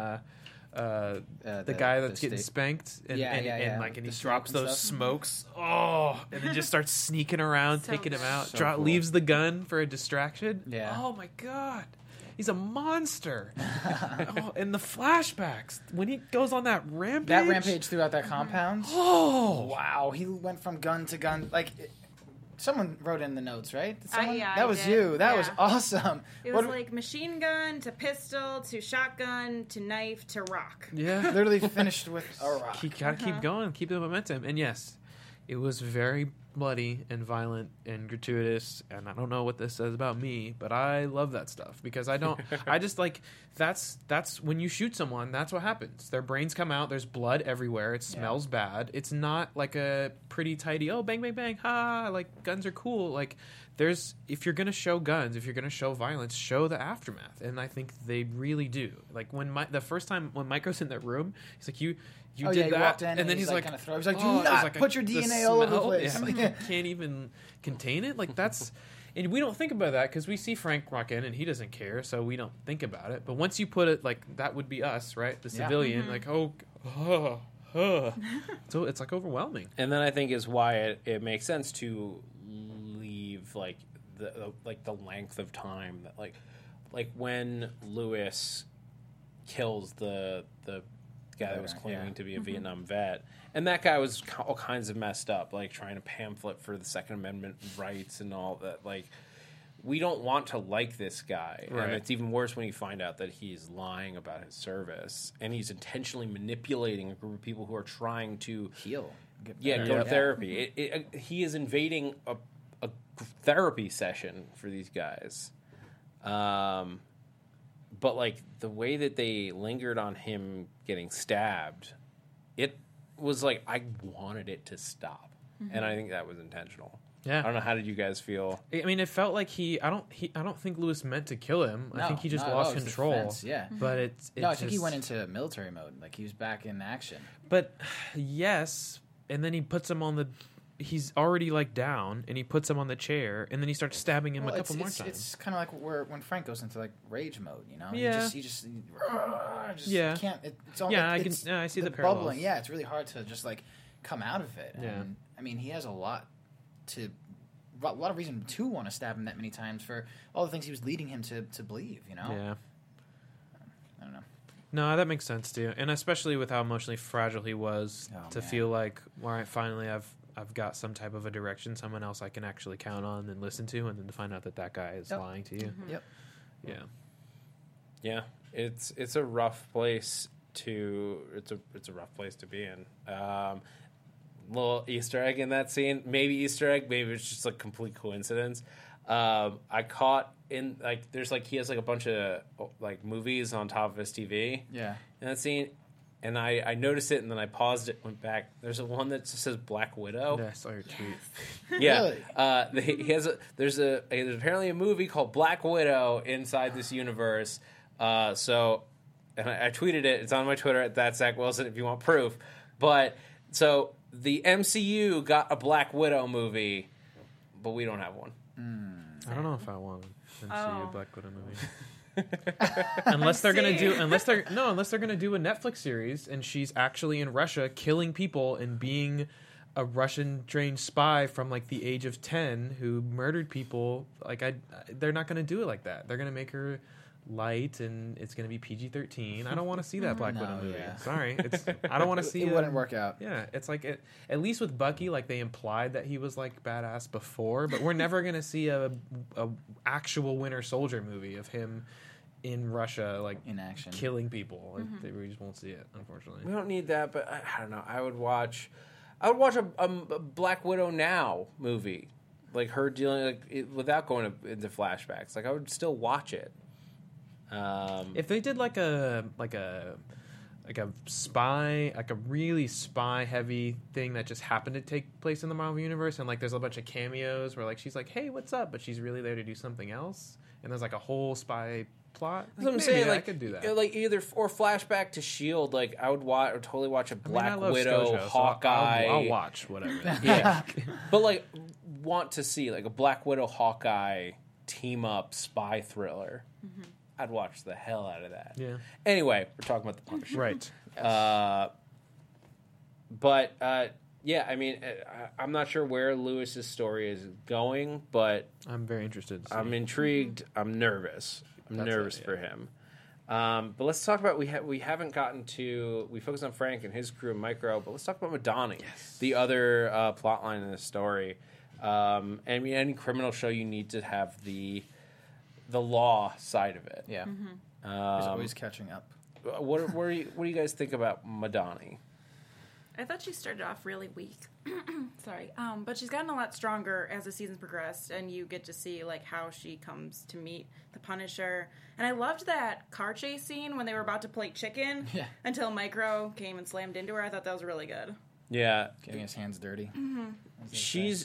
The guy that's getting spanked and he drops those smokes and then just starts sneaking around, taking him out, leaves the gun for a distraction. Oh my god, he's a monster. And the flashbacks when he goes on that rampage throughout that compound. Oh wow, he went from gun to gun. Like someone wrote in the notes, right? Yeah, that was you. That was awesome. It was like machine gun to pistol to shotgun to knife to rock. Yeah. Literally finished with a rock. You gotta keep going, keep the momentum. And yes, it was very bloody and violent and gratuitous, and I don't know what this says about me, but I love that stuff because I just like that's when you shoot someone, that's what happens. Their brains come out, there's blood everywhere, it smells bad. It's not like a pretty tidy, oh bang bang bang, ha, like guns are cool. Like if you're gonna show guns, if you're gonna show violence, show the aftermath, and I think they really do. Like when the first time when Mike goes in that room, he's like you did that, walked in and then he's like, kind of he's like, do not put your DNA all over the place. Yeah, like you can't even contain it. Like that's, and we don't think about that because we see Frank walk in and he doesn't care, so we don't think about it. But once you put it like that, would be us, right? The civilian, like so it's like overwhelming. And then I think is why it makes sense to leave like the length of time that like when Lewis kills the guy that was claiming to be a Vietnam vet, and that guy was all kinds of messed up, like trying to pamphlet for the Second Amendment rights and all that. Like, we don't want to like this guy, and it's even worse when you find out that he's lying about his service and he's intentionally manipulating a group of people who are trying to heal, go to therapy. He is invading a therapy session for these guys. But, like, the way that they lingered on him getting stabbed, it was like I wanted it to stop. And I think that was intentional. Yeah. I don't know, how did you guys feel? I mean, it felt like I don't think Lewis meant to kill him. I think he just lost control. Defense, But I think he went into military mode. Like, he was back in action. But, yes, and then he puts him on he's already like down, and he puts him on the chair, and then he starts stabbing him a couple more times. It's kind of like when Frank goes into like rage mode, you know? Yeah. He just can't. It's all I see the parallels. Bubbling. Yeah, it's really hard to just like come out of it. Yeah. And, I mean, he has a lot of reason to want to stab him that many times for all the things he was leading him to believe, you know? Yeah. I don't know. No, that makes sense too, and especially with how emotionally fragile he was, feel like, all right, finally I've got some type of a direction, someone else I can actually count on and listen to, and then to find out that guy is lying to you. Yep. Yeah. It's a rough place to be in. Little Easter egg in that scene, maybe Easter egg, maybe it's just a complete coincidence. I caught in like there's like he has like a bunch of like movies on top of his TV. Yeah. In that scene. And I noticed it, and then I paused it, went back. There's one that just says Black Widow. Yeah, I saw your tweet. Yeah, really? There's apparently a movie called Black Widow inside this universe. So, and I tweeted it. It's on my Twitter at @ZachWilson if you want proof. But so the MCU got a Black Widow movie, but we don't have one. I don't know if I want an MCU Black Widow movie. unless they're gonna do unless they're gonna do a Netflix series and she's actually in Russia killing people and being a Russian trained spy from like the age of 10 who murdered people. Like they're not gonna do it like that. They're gonna make her light and it's gonna be PG-13. I don't want to see that Black Widow movie. Yeah. Sorry, I don't want to see it. Wouldn't work out. Yeah, it's like at least with Bucky, like they implied that he was like badass before, but we're never gonna see a actual Winter Soldier movie of him in Russia, like in action, killing people. Like, we just won't see it, unfortunately. We don't need that, but I don't know. I would watch a Black Widow now movie, like her dealing without going into flashbacks. Like I would still watch it. If they did like a spy, like a really spy heavy thing that just happened to take place in the Marvel universe, and like there's a bunch of cameos where like she's like, "Hey, what's up?" but she's really there to do something else, and there's like a whole spy plot. That's what I'm saying. Like, I could do that. Like either or flashback to Shield. Like I would totally watch a Black I love Widow, ScarJo, Hawkeye. So I'll watch whatever. Yeah, but like want to see like a Black Widow, Hawkeye team up spy thriller. I'd watch the hell out of that. Yeah. Anyway, we're talking about the Punisher. Right. Yeah, I mean, I'm not sure where Lewis's story is going, but I'm very interested. I'm intrigued. I'm nervous. I'm nervous for him. But let's talk about we haven't gotten to. We focused on Frank and his crew and Micro, but let's talk about Madani, the other plot line in the story. I mean, any criminal show you need to have the law side of it. Yeah, he's always catching up. What do you guys think about Madani? I thought she started off really weak. Sorry. But she's gotten a lot stronger as the season's progressed, and you get to see like how she comes to meet the Punisher. And I loved that car chase scene when they were about to play chicken until Micro came and slammed into her. I thought that was really good. Yeah. Getting his hands dirty. She's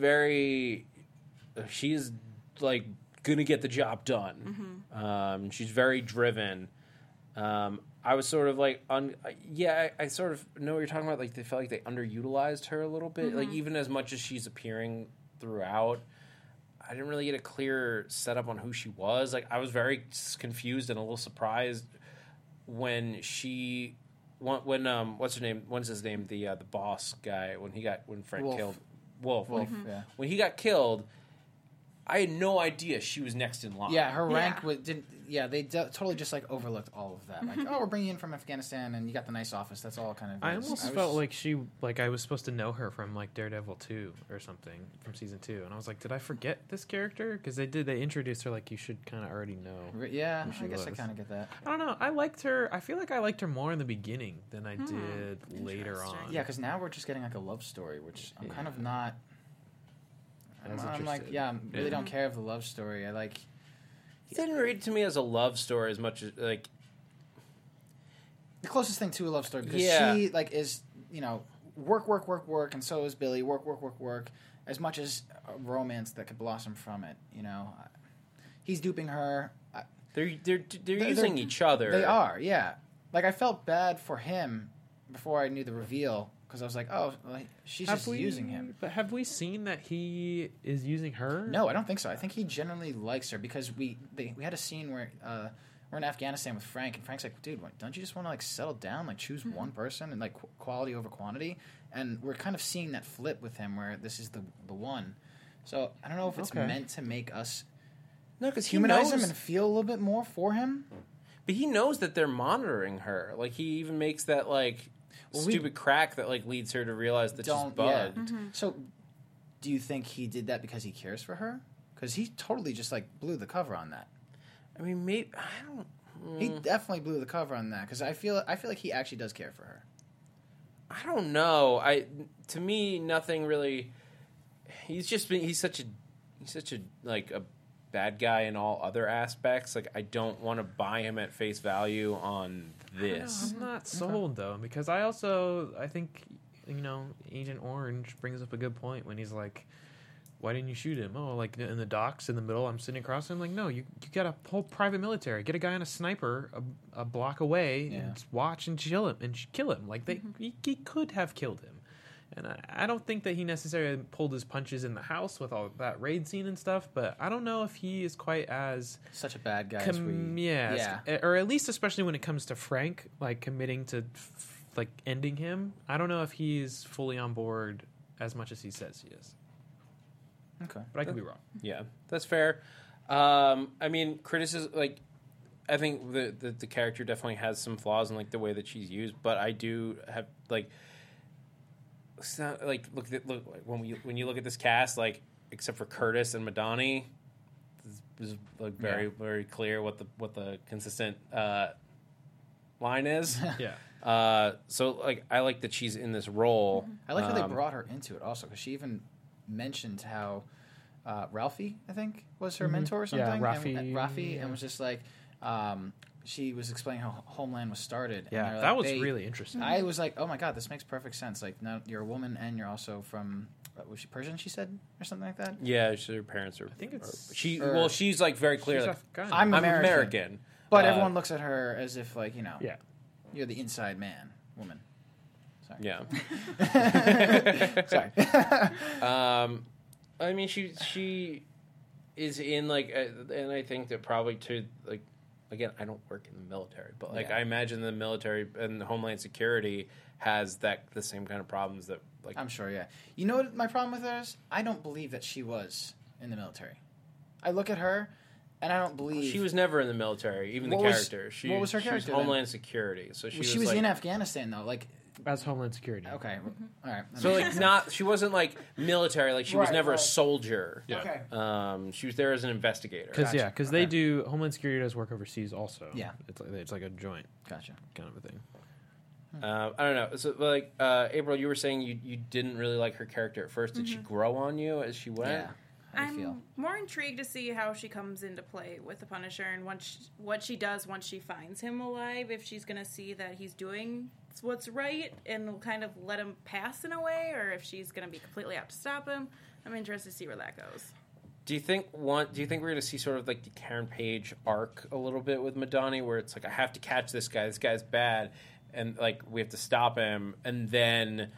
like gonna get the job done. She's very driven. I was sort of like, I sort of know what you're talking about. Like they felt like they underutilized her a little bit. Like even as much as she's appearing throughout, I didn't really get a clear setup on who she was. Like I was very confused and a little surprised when what's her name? What's his name? The boss guy when Frank Wolf. killed Wolf. Yeah. When he got killed, I had no idea she was next in line. Yeah, her rank didn't. Yeah, they totally just like overlooked all of that. Like, oh, we're bringing you in from Afghanistan, and you got the nice office. That's all kind of. I almost felt like I was supposed to know her from like Daredevil 2 or something from season 2, and I was like, did I forget this character? Because they introduced her like you should kind of already know. Yeah, who she I guess I was. kind of get that. I don't know. I liked her. I feel like I liked her more in the beginning than I did later on. Yeah, because now we're just getting like a love story, which I'm kind of not. I'm like, interested. I really don't care of the love story. I like. It didn't read to me as a love story as much as like The closest thing to a love story because Yeah. she like is work, and so is Billy. Work. As much as a romance that could blossom from it, he's duping her. they're using each other. They are, yeah. Like I felt bad for him before I knew the reveal because I was like, oh, she's just using him. But have we seen that he is using her? No, I don't think so. I think he genuinely likes her because we had a scene where we're in Afghanistan with Frank, and Frank's like, dude, don't you just want to like settle down, like choose one person and like quality over quantity? And we're kind of seeing that flip with him where this is the one. So I don't know if it's meant to make us because humanize him and feel a little bit more for him. But he knows that they're monitoring her. Like he even makes that like stupid crack that like leads her to realize that she's bugged. Yeah. So, do you think he did that because he cares for her? Because he totally just like blew the cover on that. I mean, maybe I don't. He definitely blew the cover on that because I feel like he actually does care for her. I don't know. To me, nothing really. He's such a like a bad guy in all other aspects. Like I don't want to buy him at face value on this. I'm not sold though because I think Agent Orange brings up a good point when he's like, why didn't you shoot him? Oh, like in the docks in the middle, I'm sitting across him. Like, no, you got a whole private military. Get a guy on a sniper a block away and watch and chill him and kill him. Like he could have killed him, And I don't think that he necessarily pulled his punches in the house with all that raid scene and stuff, but I don't know if he is quite as... Such a bad guy as we... Yeah. Or at least especially when it comes to Frank, like, committing to, like, ending him. I don't know if he's fully on board as much as he says he is. Okay. But I could be wrong. Yeah, that's fair. I mean, criticism, like, I think the character definitely has some flaws in, like, the way that she's used, but I do have, like... It's not, like, look when you look at this cast, like, except for Curtis and Madani, it's like very clear what the consistent line is. Yeah. So like I like that she's in this role. I like how they brought her into it also, because she even mentioned how Ralphie, I think, was her mentor or something. Yeah, Rafi. And Rafi, and was just like, she was explaining how Homeland was started. Yeah, and that was really interesting. I was like, oh my god, this makes perfect sense. Like, now you're a woman and you're also from, was she Persian, she said? Or something like that? Yeah, her parents are... I think it's... she's like very clear. She's Like, Afghan. I'm American. But everyone looks at her as if, like, you know, Yeah. you're the inside man, woman. Sorry. Yeah. Sorry. I mean, she is in, like, and I think that probably to, like, again, I don't work in the military, but, like, Yeah. I imagine the military and the Homeland Security has the same kind of problems that, like... I'm sure, yeah. You know what my problem with her is? I don't believe that she was in the military. I look at her, and I don't believe... She was never in the military, even What the was- character. what was her character She then? was Homeland Security, so she was like, in Afghanistan, though. Like, As Homeland Security. okay, all right. So, like, not... She wasn't, like, military. Like, she was Right, never a right. soldier. Yeah. Okay. She was there as an investigator. Because Gotcha. they Okay. do... Homeland Security does work overseas also. Yeah. It's like a joint Gotcha. kind of a thing. I don't know. So, like, April, you were saying you didn't really like her character at first. Did she grow on you as she went? Yeah. How do you feel? I'm more intrigued to see how she comes into play with the Punisher and what she does once she finds him alive. If she's going to see that he's doing what's right and kind of let him pass in a way, or if she's going to be completely out to stop him. I'm interested to see where that goes. Do you think we're going to see sort of like the Karen Page arc a little bit with Madani, where it's like, I have to catch this guy. This guy's bad, and like we have to stop him, and then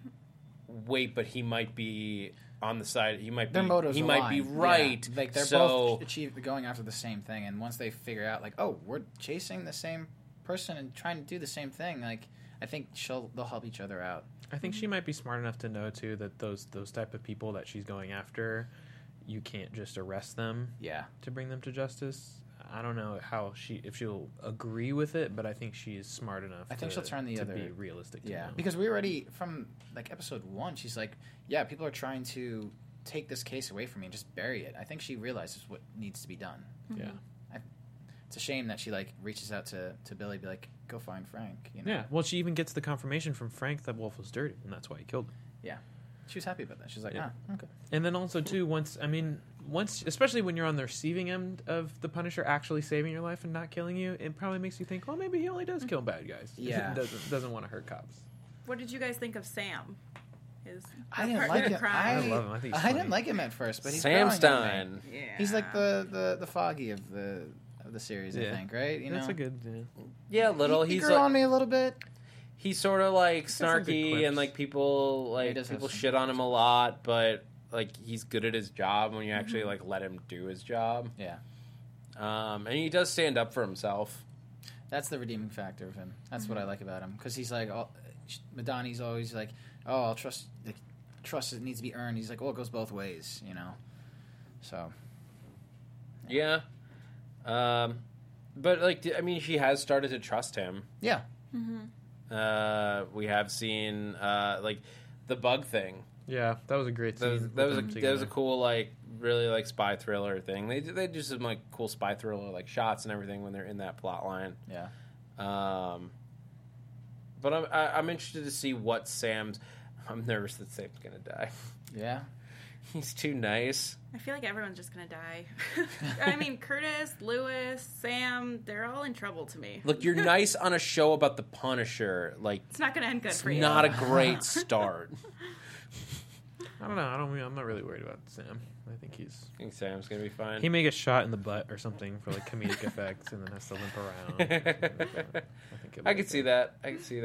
wait, but he might be on the side. He might be. Their motives He might be align. right. Yeah. Like, they're so, both going after the same thing, and once they figure out, like, oh, we're chasing the same person and trying to do the same thing, like, I think they'll help each other out. I think she might be smart enough to know, too, that those type of people that she's going after, you can't just arrest them Yeah. to bring them to justice. I don't know if she'll agree with it, but I think she's smart enough. I think she'll turn the to other- be realistic. Yeah, know. because we already, from like episode 1, she's like, yeah, people are trying to take this case away from me and just bury it. I think she realizes what needs to be done. Yeah. It's a shame that she like reaches out to Billy, be like, go find Frank. You know? Yeah. Well, she even gets the confirmation from Frank that Wolf was dirty, and that's why he killed him. Yeah. She was happy about that. She's like, Yeah. okay. And then also too, once, especially when you're on the receiving end of the Punisher actually saving your life and not killing you, it probably makes you think, well, maybe he only does kill bad guys. Yeah. doesn't want to hurt cops. What did you guys think of Sam? His I didn't partner like in him. crime? I love him. I think he's I funny. didn't like him at first, but he's Sam growing on me. Stein. Yeah. He's like the Foggy of the series, I Yeah. think, right? You That's know, a good. Yeah, little. He He's grew like, on me a little bit. he's sort of like some good snarky clips. and like people he does have people some shit on him a lot, but like he's good at his job when you actually like let him do his job. Yeah, And he does stand up for himself. that's the redeeming factor of him. That's what I like about him, because he's like, Madani's always like, oh, I'll trust. The trust needs to be earned. He's like, well, it goes both ways, you know. So Yeah. But like I mean, she has started to trust him. yeah, We have seen like the bug thing. Yeah, that was a great scene. That was a cool like really like spy thriller thing. They do some like cool spy thriller like shots and everything when they're in that plot line. yeah. But I'm interested to see what Sam's. I'm nervous that Sam's gonna die. Yeah. He's too nice. I feel like everyone's just gonna die. I mean, Curtis, Lewis, Sam, they're all in trouble to me. Look, you're nice on a show about the Punisher. Like, It's not gonna end good it's for you. not a great start. I don't know. I'm not really worried about Sam. I think I think Sam's gonna be fine. he may get shot in the butt or something for like comedic effects, and then has to limp around. I could see that.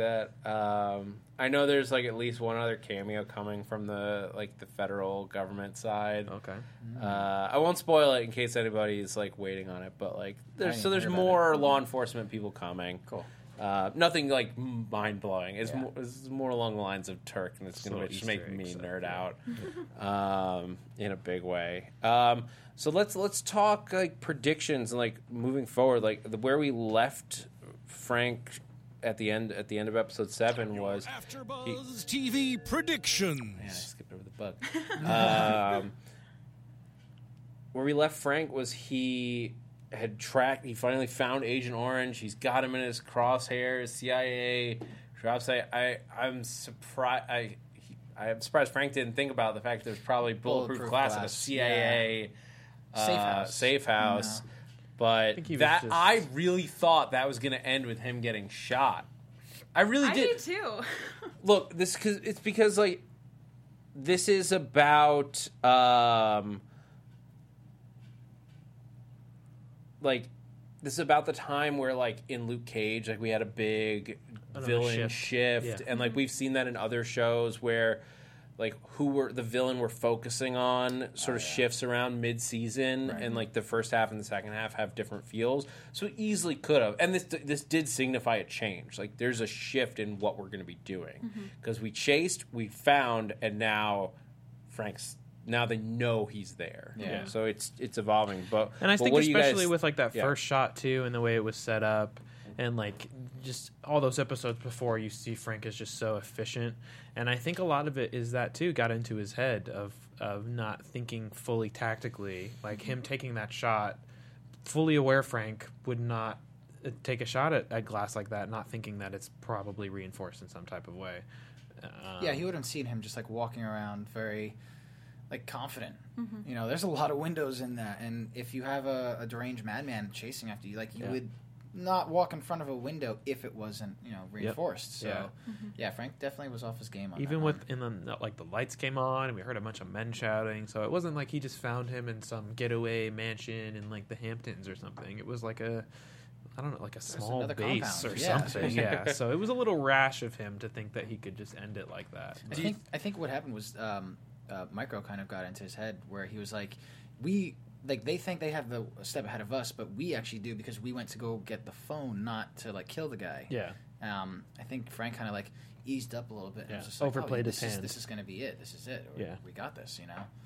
I know there's like at least one other cameo coming from the federal government side. Okay. I won't spoil it in case anybody's like waiting on it, but like there's more law enforcement people coming. Cool. Nothing like mind blowing. It's more along the lines of Turk, and it's going to just make me nerd out in a big way. So let's talk like predictions and like moving forward, like where we left Frank at the end of episode 7 was AfterBuzz TV predictions. I skipped over the bug. Where we left Frank was he finally found Agent Orange. He's got him in his crosshairs. CIA drops. I'm surprised. I'm surprised Frank didn't think about the fact that there's probably bulletproof glass at a CIA safe house. No. But I really thought that was going to end with him getting shot. I really did. I did too. Look, it's because like this is about this is about the time where like in Luke Cage, like we had a big villain shift. And like we've seen that in other shows where like the villain we're focusing on sort of shifts around mid-season, and like the first half and the second half have different feels. So it easily could have, and this did signify a change. Like there's a shift in what we're going to be doing because we chased, we found, and now now they know he's there. Yeah. So it's evolving. And I think what especially with like that first shot too, and the way it was set up, and like just all those episodes before, you see Frank is just so efficient. And I think a lot of it is that too got into his head of not thinking fully tactically. Like him taking that shot, fully aware Frank would not take a shot at glass like that, not thinking that it's probably reinforced in some type of way. He wouldn't seen him just like walking around very like confident. You know, there's a lot of windows in that, and if you have a deranged madman chasing after you, like you would not walk in front of a window if it wasn't, reinforced. So Frank definitely was off his game on even that with in the like the lights came on and we heard a bunch of men shouting, so it wasn't like he just found him in some getaway mansion in like the Hamptons or something. It was like a small base or something. Yeah. So it was a little rash of him to think that he could just end it like that. I think what happened was Micro kind of got into his head where he was like, they think they have a step ahead of us, but we actually do because we went to go get the phone, not to like kill the guy. Yeah. I think Frank kind of like eased up a little bit. And was just overplayed his hand. This is going to be it. This is it. We got this.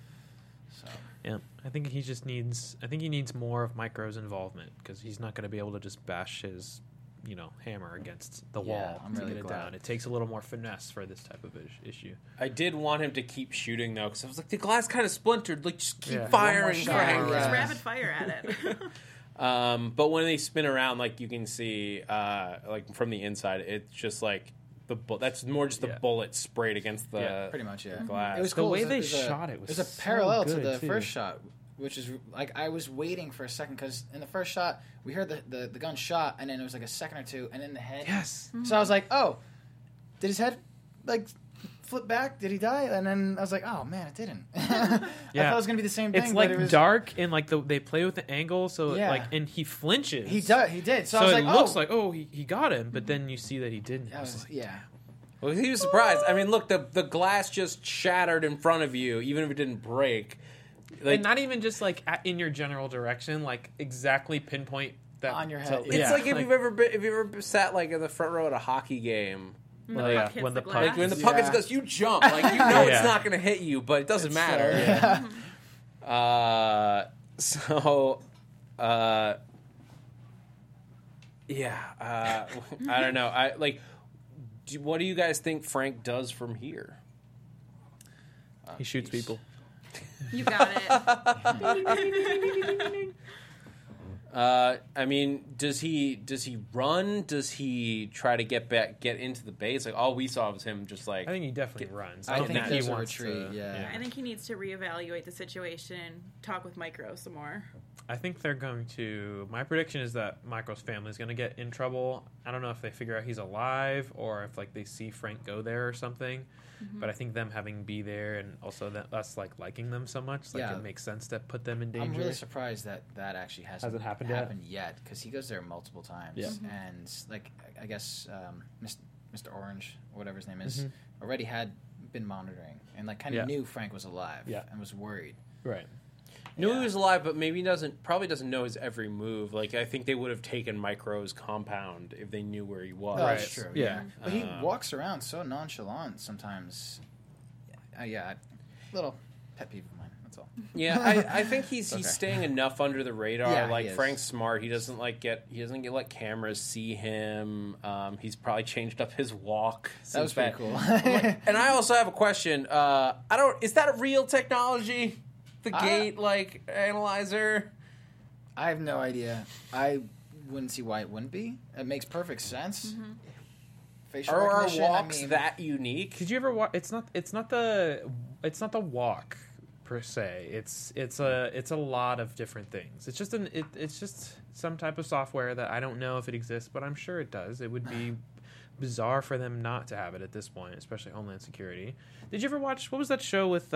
So yeah, I think he needs more of Micro's involvement because he's not going to be able to just bash his hammer against the wall to get it down. It takes a little more finesse for this type of issue. I did want him to keep shooting though, because I was like, the glass kind of splintered. Like, just keep firing. Just rapid fire at it. But when they spin around, like you can see, like from the inside, it's just like that's more just the bullet sprayed against the pretty much glass. It was the cool. way they shot it was. There's a parallel to the first shot. Which is like I was waiting for a second because in the first shot we heard the gun shot and then it was like a second or two and then the head. Yes. So I was like, oh, did his head like flip back? Did he die? And then I was like, oh man, it didn't. I thought it was gonna be the same thing. It's like dark and like they play with the angle, so like and he flinches. He did. So I was it like, looks like he got him, but then you see that he didn't. Well, he was surprised. I mean, look, the glass just shattered in front of you, even if it didn't break. Like, and not even just like in your general direction, like exactly pinpoint that on your head. It's like if you've ever sat like in the front row at a hockey game, when the puck goes, you jump, like it's not going to hit you, but it doesn't matter. I don't know. What do you guys think Frank does from here? He shoots people. You got it. I mean, does he run? Does he try to get into the base? Like all we saw was him just like. I think he definitely runs. I think he wants wants to retreat. I think he needs to reevaluate the situation, talk with Micro some more. I think they're going to. My prediction is that Michael's family is going to get in trouble. I don't know if they figure out he's alive or if like they see Frank go there or something. But I think them having be there and also that us like liking them so much, like it makes sense to put them in danger. I'm really surprised that actually hasn't happened yet because he goes there multiple times. Yeah. And like I guess Mr. Orange, whatever his name is, already had been monitoring and like kind of knew Frank was alive and was worried. Right. Knew he was alive, but maybe probably doesn't know his every move. Like I think they would have taken Micro's compound if they knew where he was. Oh, that's true. Yeah. But he walks around so nonchalant sometimes. Little pet peeve of mine. That's all. Yeah, I think he's staying enough under the radar. Yeah, like he is. Frank's smart. He doesn't let cameras see him. He's probably changed up his walk. That was pretty cool. And I also have a question. Is that a real technology? The gate analyzer? I have no idea. I wouldn't see why it wouldn't be. It makes perfect sense. Facial Are our recognition, walks that unique? Did you ever walk? It's not the walk per se. It's a lot of different things. It's just some type of software that I don't know if it exists, but I'm sure it does. It would be bizarre for them not to have it at this point, especially Homeland Security. Did you ever watch? What was that show with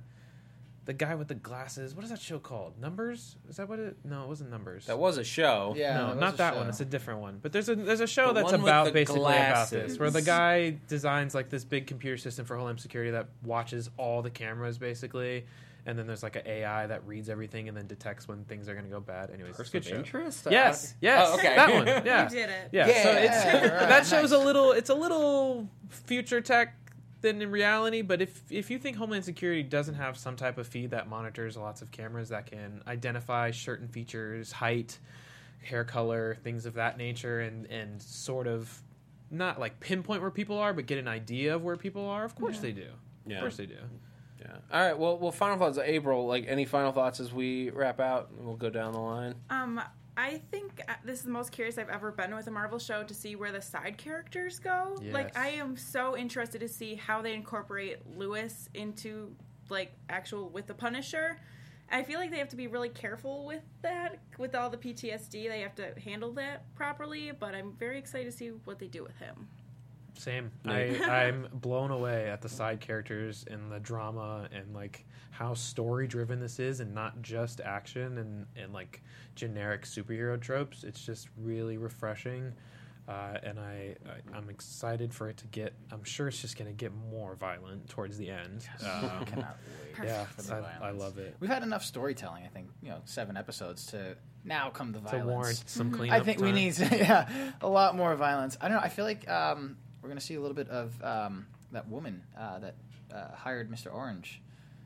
the guy with the glasses? What is that show called? Numbers? Is that what it? No, it wasn't Numbers. That was a show. Yeah, No, it was not a that show. one. It's a different one. But there's a show The that's one with about the basically about glasses. this, where the guy designs like this big computer system for Homeland Security that watches all the cameras basically, and then there's like an AI that reads everything and then detects when things are going to go bad. Anyways, it's a good show. Interest? Yes. Oh, okay. That one. Yeah, You did it. Yeah, Yeah, so it's right, that show's nice. it's a little future tech than in reality, but if you think Homeland Security doesn't have some type of feed that monitors lots of cameras that can identify certain features, height, hair color, things of that nature, and sort of not like pinpoint where people are, but get an idea of where people are, of course they do. Yeah. Of course they do. Yeah. All right. Well, final thoughts. April, like any final thoughts as we wrap out? We'll go down the line. I think this is the most curious I've ever been with a Marvel show to see where the side characters go. Yes. Like, I am so interested to see how they incorporate Lewis into, like, with the Punisher. I feel like they have to be really careful with that. With all the PTSD, they have to handle that properly, but I'm very excited to see what they do with him. Same. I'm blown away at the side characters and the drama and like how story driven this is and not just action and like generic superhero tropes. It's just really refreshing. And I'm excited for it to get. I'm sure it's just going to get more violent towards the end. I cannot wait. Yeah, for the I violence. love it. We've had enough storytelling. I think 7 episodes to now come the To violence. warrant some cleanup. I think we time. need a lot more violence. I don't know. I feel like we're going to see a little bit of that woman that hired Mr. Orange.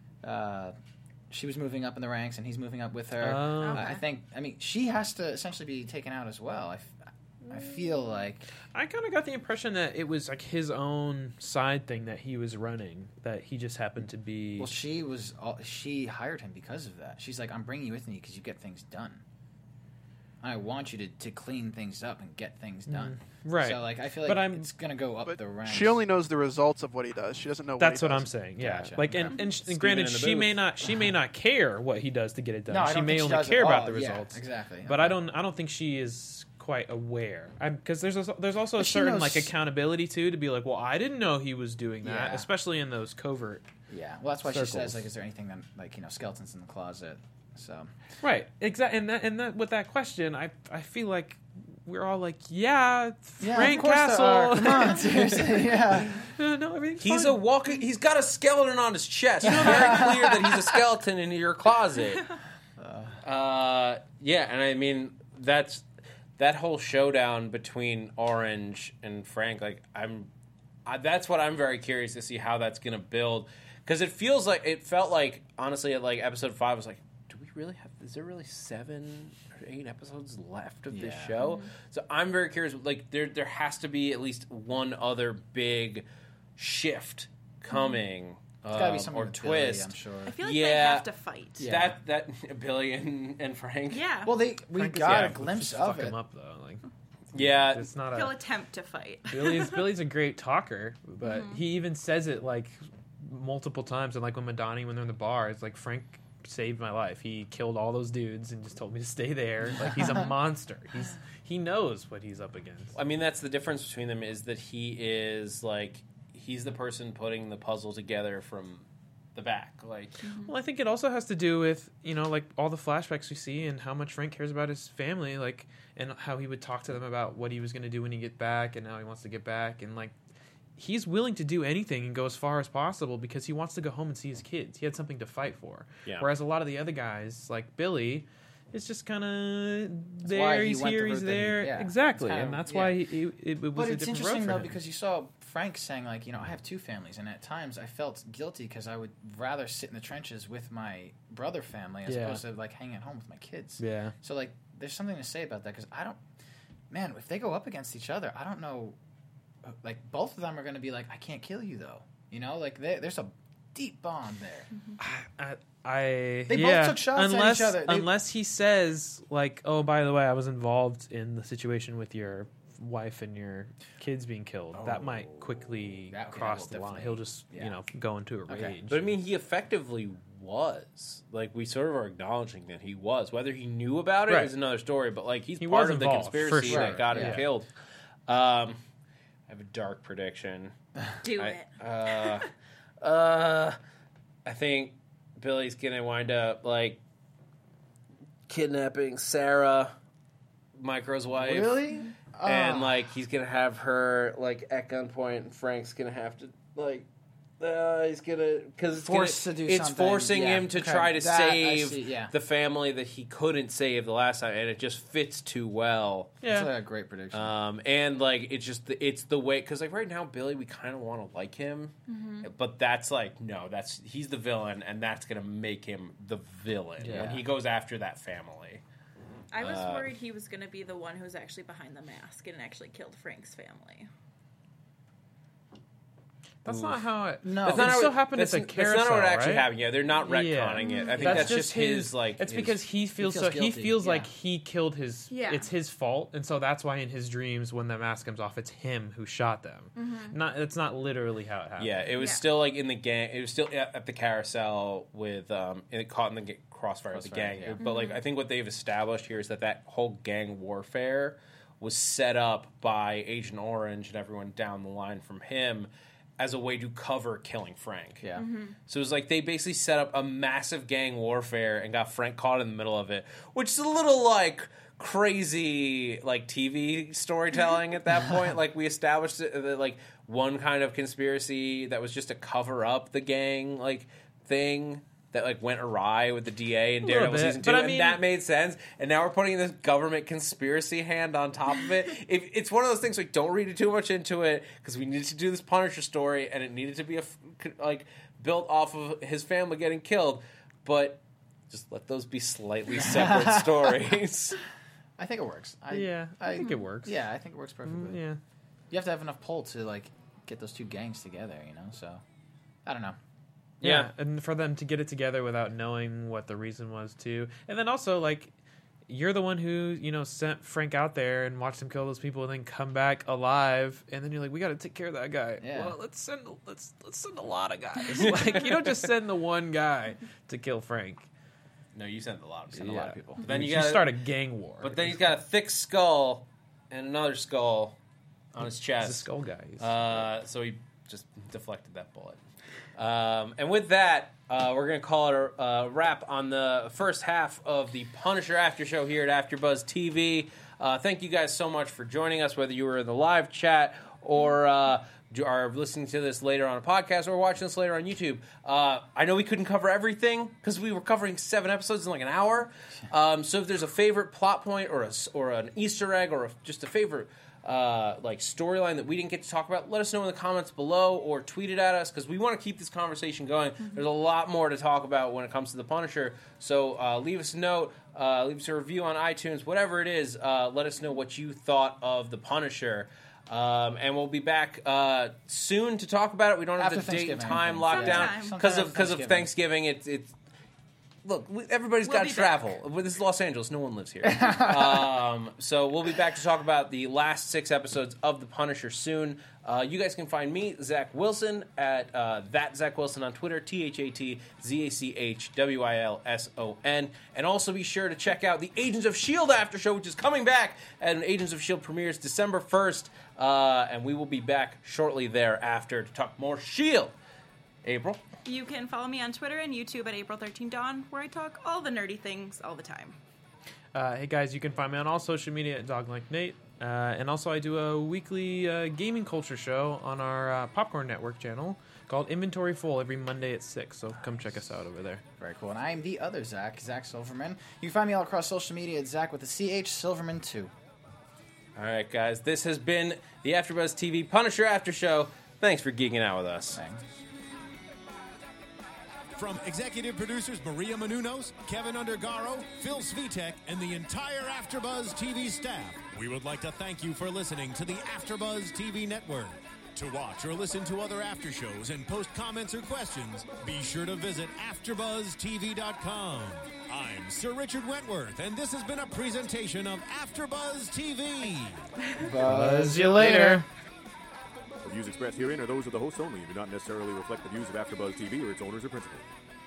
She was moving up in the ranks, and he's moving up with her. Oh. Okay. I mean, she has to essentially be taken out as well. I feel like I kind of got the impression that it was like his own side thing that he was running, that he just happened to be. well, she hired him because of that. She's like, I'm bringing you with me because you get things done. I want you to clean things up and get things done. Right. So, like, I feel But like I'm- it's going to go up But the ranks. she only knows the results of what he does. She doesn't know That's what what he I'm does. saying. Yeah, Gotcha. like and granted, in the she booth. may not care what he does to get it done. No, I she don't may think she only does care at about all. the Yeah, results. exactly. But Okay. I don't think she is quite aware. Because there's also a But she certain knows- like accountability too to be like, well, I didn't know he was doing that, Yeah. especially in those covert. Yeah, well, that's why she circles. says, like, is there anything that, like, skeletons in the closet? So, Right. Exactly. And that with that question, I feel like we're all like, yeah, Frank of course there Castle. are. Come on, seriously, yeah. No, everything's He's fine. a walking. He's got a skeleton on his chest. It's very clear that he's a skeleton in your closet. Yeah, and I mean that whole showdown between Orange and Frank. Like, that's what I'm very curious to see how that's going to build, because it felt like honestly at like episode 5 was like, do we really have? Is there really 7 or 8 episodes left of this Yeah. show? So I'm very curious. Like, there has to be at least one other big shift coming. It's got to be something or with Billy, twist. I'm sure. I feel like they Yeah. have to fight. Yeah. That Billy and Frank. Yeah. Well, we Frank is- got yeah, a glimpse just of fuck it. him up though. Like, Yeah. it's not He'll a. attempt to fight. Billy's a great talker, but he even says it like multiple times. And like when they're in the bar, it's like Frank saved my life. He killed all those dudes and just told me to stay there. Like, he's a monster. He knows what he's up against. I mean, that's the difference between them is that he is, like, he's the person putting the puzzle together from the back. Like, Well, I think it also has to do with, you know, like, all the flashbacks we see and how much Frank cares about his family, like, and how he would talk to them about what he was going to do when he get back and how he wants to get back. And, like, he's willing to do anything and go as far as possible because he wants to go home and see his kids. He had something to fight for. Yeah. Whereas a lot of the other guys, like Billy, is just kind of why there, he he's went the here, route he's that he- there. yeah. Exactly. It's kind And of- that's yeah. why it was But a it's different road interesting, for though, him. because you saw Frank saying, like, you know, I have two families, and at times I felt guilty because I would rather sit in the trenches with my brother family as Yeah. opposed to, like, hanging at home with my kids. Yeah. So, like, there's something to say about that because I don't... Man, if they go up against each other, I don't know... Like, both of them are going to be like, I can't kill you, though. You know? Like, there's a deep bond there. They both took shots at each other. Unless he says, like, oh, by the way, I was involved in the situation with your wife and your kids being killed. That might quickly That cross will the line. definitely- He'll just, yeah. you know, go into a rage. Okay. but I mean, he effectively was. Like, we sort of are acknowledging that he was. Whether he knew about it Right. is another story, but, like, he's He part was of the involved, for conspiracy sure. that got him Yeah. killed. I have a dark prediction. Do I, it. I think Billy's gonna wind up, like, kidnapping Sarah, Micro's wife. Really? And, like, he's gonna have her, like, at gunpoint, and Frank's gonna have to, like, he's gonna, because it's Forced to do it's something. forcing Yeah. him to Okay. try to That I save see, yeah. the family that he couldn't save the last time, and it just fits too well. That's a great prediction. And, like, it's the way, because, like, right now, Billy, we kind of want to like him, but that's, like, no, he's the villain, and that's going to make him the villain when he goes after that family. I was worried he was going to be the one who was actually behind the mask and actually killed Frank's family. That's not how it... No. That's That's not so happened at the That's carousel, not what actually right? happened. Yeah, they're not retconning it. I think that's just his, like... It's his- because he feels guilty, like yeah. he killed his. Yeah. It's his fault, and so that's why in his dreams, when the mask comes off, it's him who shot them. Not. It's not literally how it happened. Yeah, it was Yeah. still, like, in the gang. It was still at the carousel with... it caught in the crossfire of the gang. yeah. But, like, I think what they've established here is that whole gang warfare was set up by Agent Orange and everyone down the line from him as a way to cover killing Frank. yeah. So it was like they basically set up a massive gang warfare and got Frank caught in the middle of it, which is a little, like, crazy, like, TV storytelling at that point. Like, we established that, like, one kind of conspiracy that was just to cover up the gang, like, thing that, like, went awry with the DA and little Daredevil bit, season 2, but I and mean- that made sense. And now we're putting this government conspiracy hand on top of it. It's one of those things, like, don't read too much into it, because we needed to do this Punisher story, and it needed to be, built off of his family getting killed, but just let those be slightly separate stories. I think it works. I think it works. Yeah, I think it works perfectly. Yeah. You have to have enough pull to, like, get those two gangs together, you know? So, I don't know. Yeah, and for them to get it together without knowing what the reason was too, and then also, like, you're the one who, you know, sent Frank out there and watched him kill those people, and then come back alive, and then you're like, we got to take care of that guy. Yeah. Well, let's send a lot of guys. Like, you don't just send the one guy to kill Frank. No, you sent a lot of A lot of people. But then You gotta start a gang war. But then he's got a thick skull and another skull on his he's chest. a skull guy. He's- So he just deflected that bullet. And with that, we're going to call it a wrap on the first half of the Punisher After Show here at AfterBuzz TV. Thank you guys so much for joining us, whether you were in the live chat or are listening to this later on a podcast or watching this later on YouTube. I know we couldn't cover everything because we were covering 7 episodes in like an hour. So if there's a favorite plot point or an Easter egg or just a favorite like storyline that we didn't get to talk about, let us know in the comments below or tweet it at us, because we want to keep this conversation going. There's a lot more to talk about when it comes to the Punisher, so leave us a note, leave us a review on iTunes, whatever it is. Let us know what you thought of the Punisher, and we'll be back soon to talk about it. We don't have After the date and Thanksgiving, time I locked think. down Sometime. because of Sometime after Thanksgiving. It's look, everybody's got to travel. This is Los Angeles. No one lives here. So we'll be back to talk about the last 6 episodes of The Punisher soon. You guys can find me, Zach Wilson, at that Zach Wilson on Twitter, ThatZachWilson. And also be sure to check out the Agents of S.H.I.E.L.D. after show, which is coming back, and Agents of S.H.I.E.L.D. premieres December 1st. And we will be back shortly thereafter to talk more S.H.I.E.L.D. April? You can follow me on Twitter and YouTube at April13Dawn, where I talk all the nerdy things all the time. Hey guys, you can find me on all social media at DogLikeNate. And also I do a weekly gaming culture show on our Popcorn Network channel called Inventory Full every Monday at 6. So come check us out over there. Very cool. And I am the other Zach Silverman. You can find me all across social media at Zach with a CH Silverman 2. All right, guys. This has been the AfterBuzz TV Punisher After Show. Thanks for geeking out with us. Thanks. From executive producers Maria Menounos, Kevin Undergaro, Phil Svitek, and the entire AfterBuzz TV staff, we would like to thank you for listening to the AfterBuzz TV network. To watch or listen to other after shows and post comments or questions, be sure to visit AfterBuzzTV.com. I'm Sir Richard Wentworth, and this has been a presentation of AfterBuzz TV. Buzz you later. The views expressed herein are those of the hosts only and do not necessarily reflect the views of AfterBuzz TV or its owners or principals.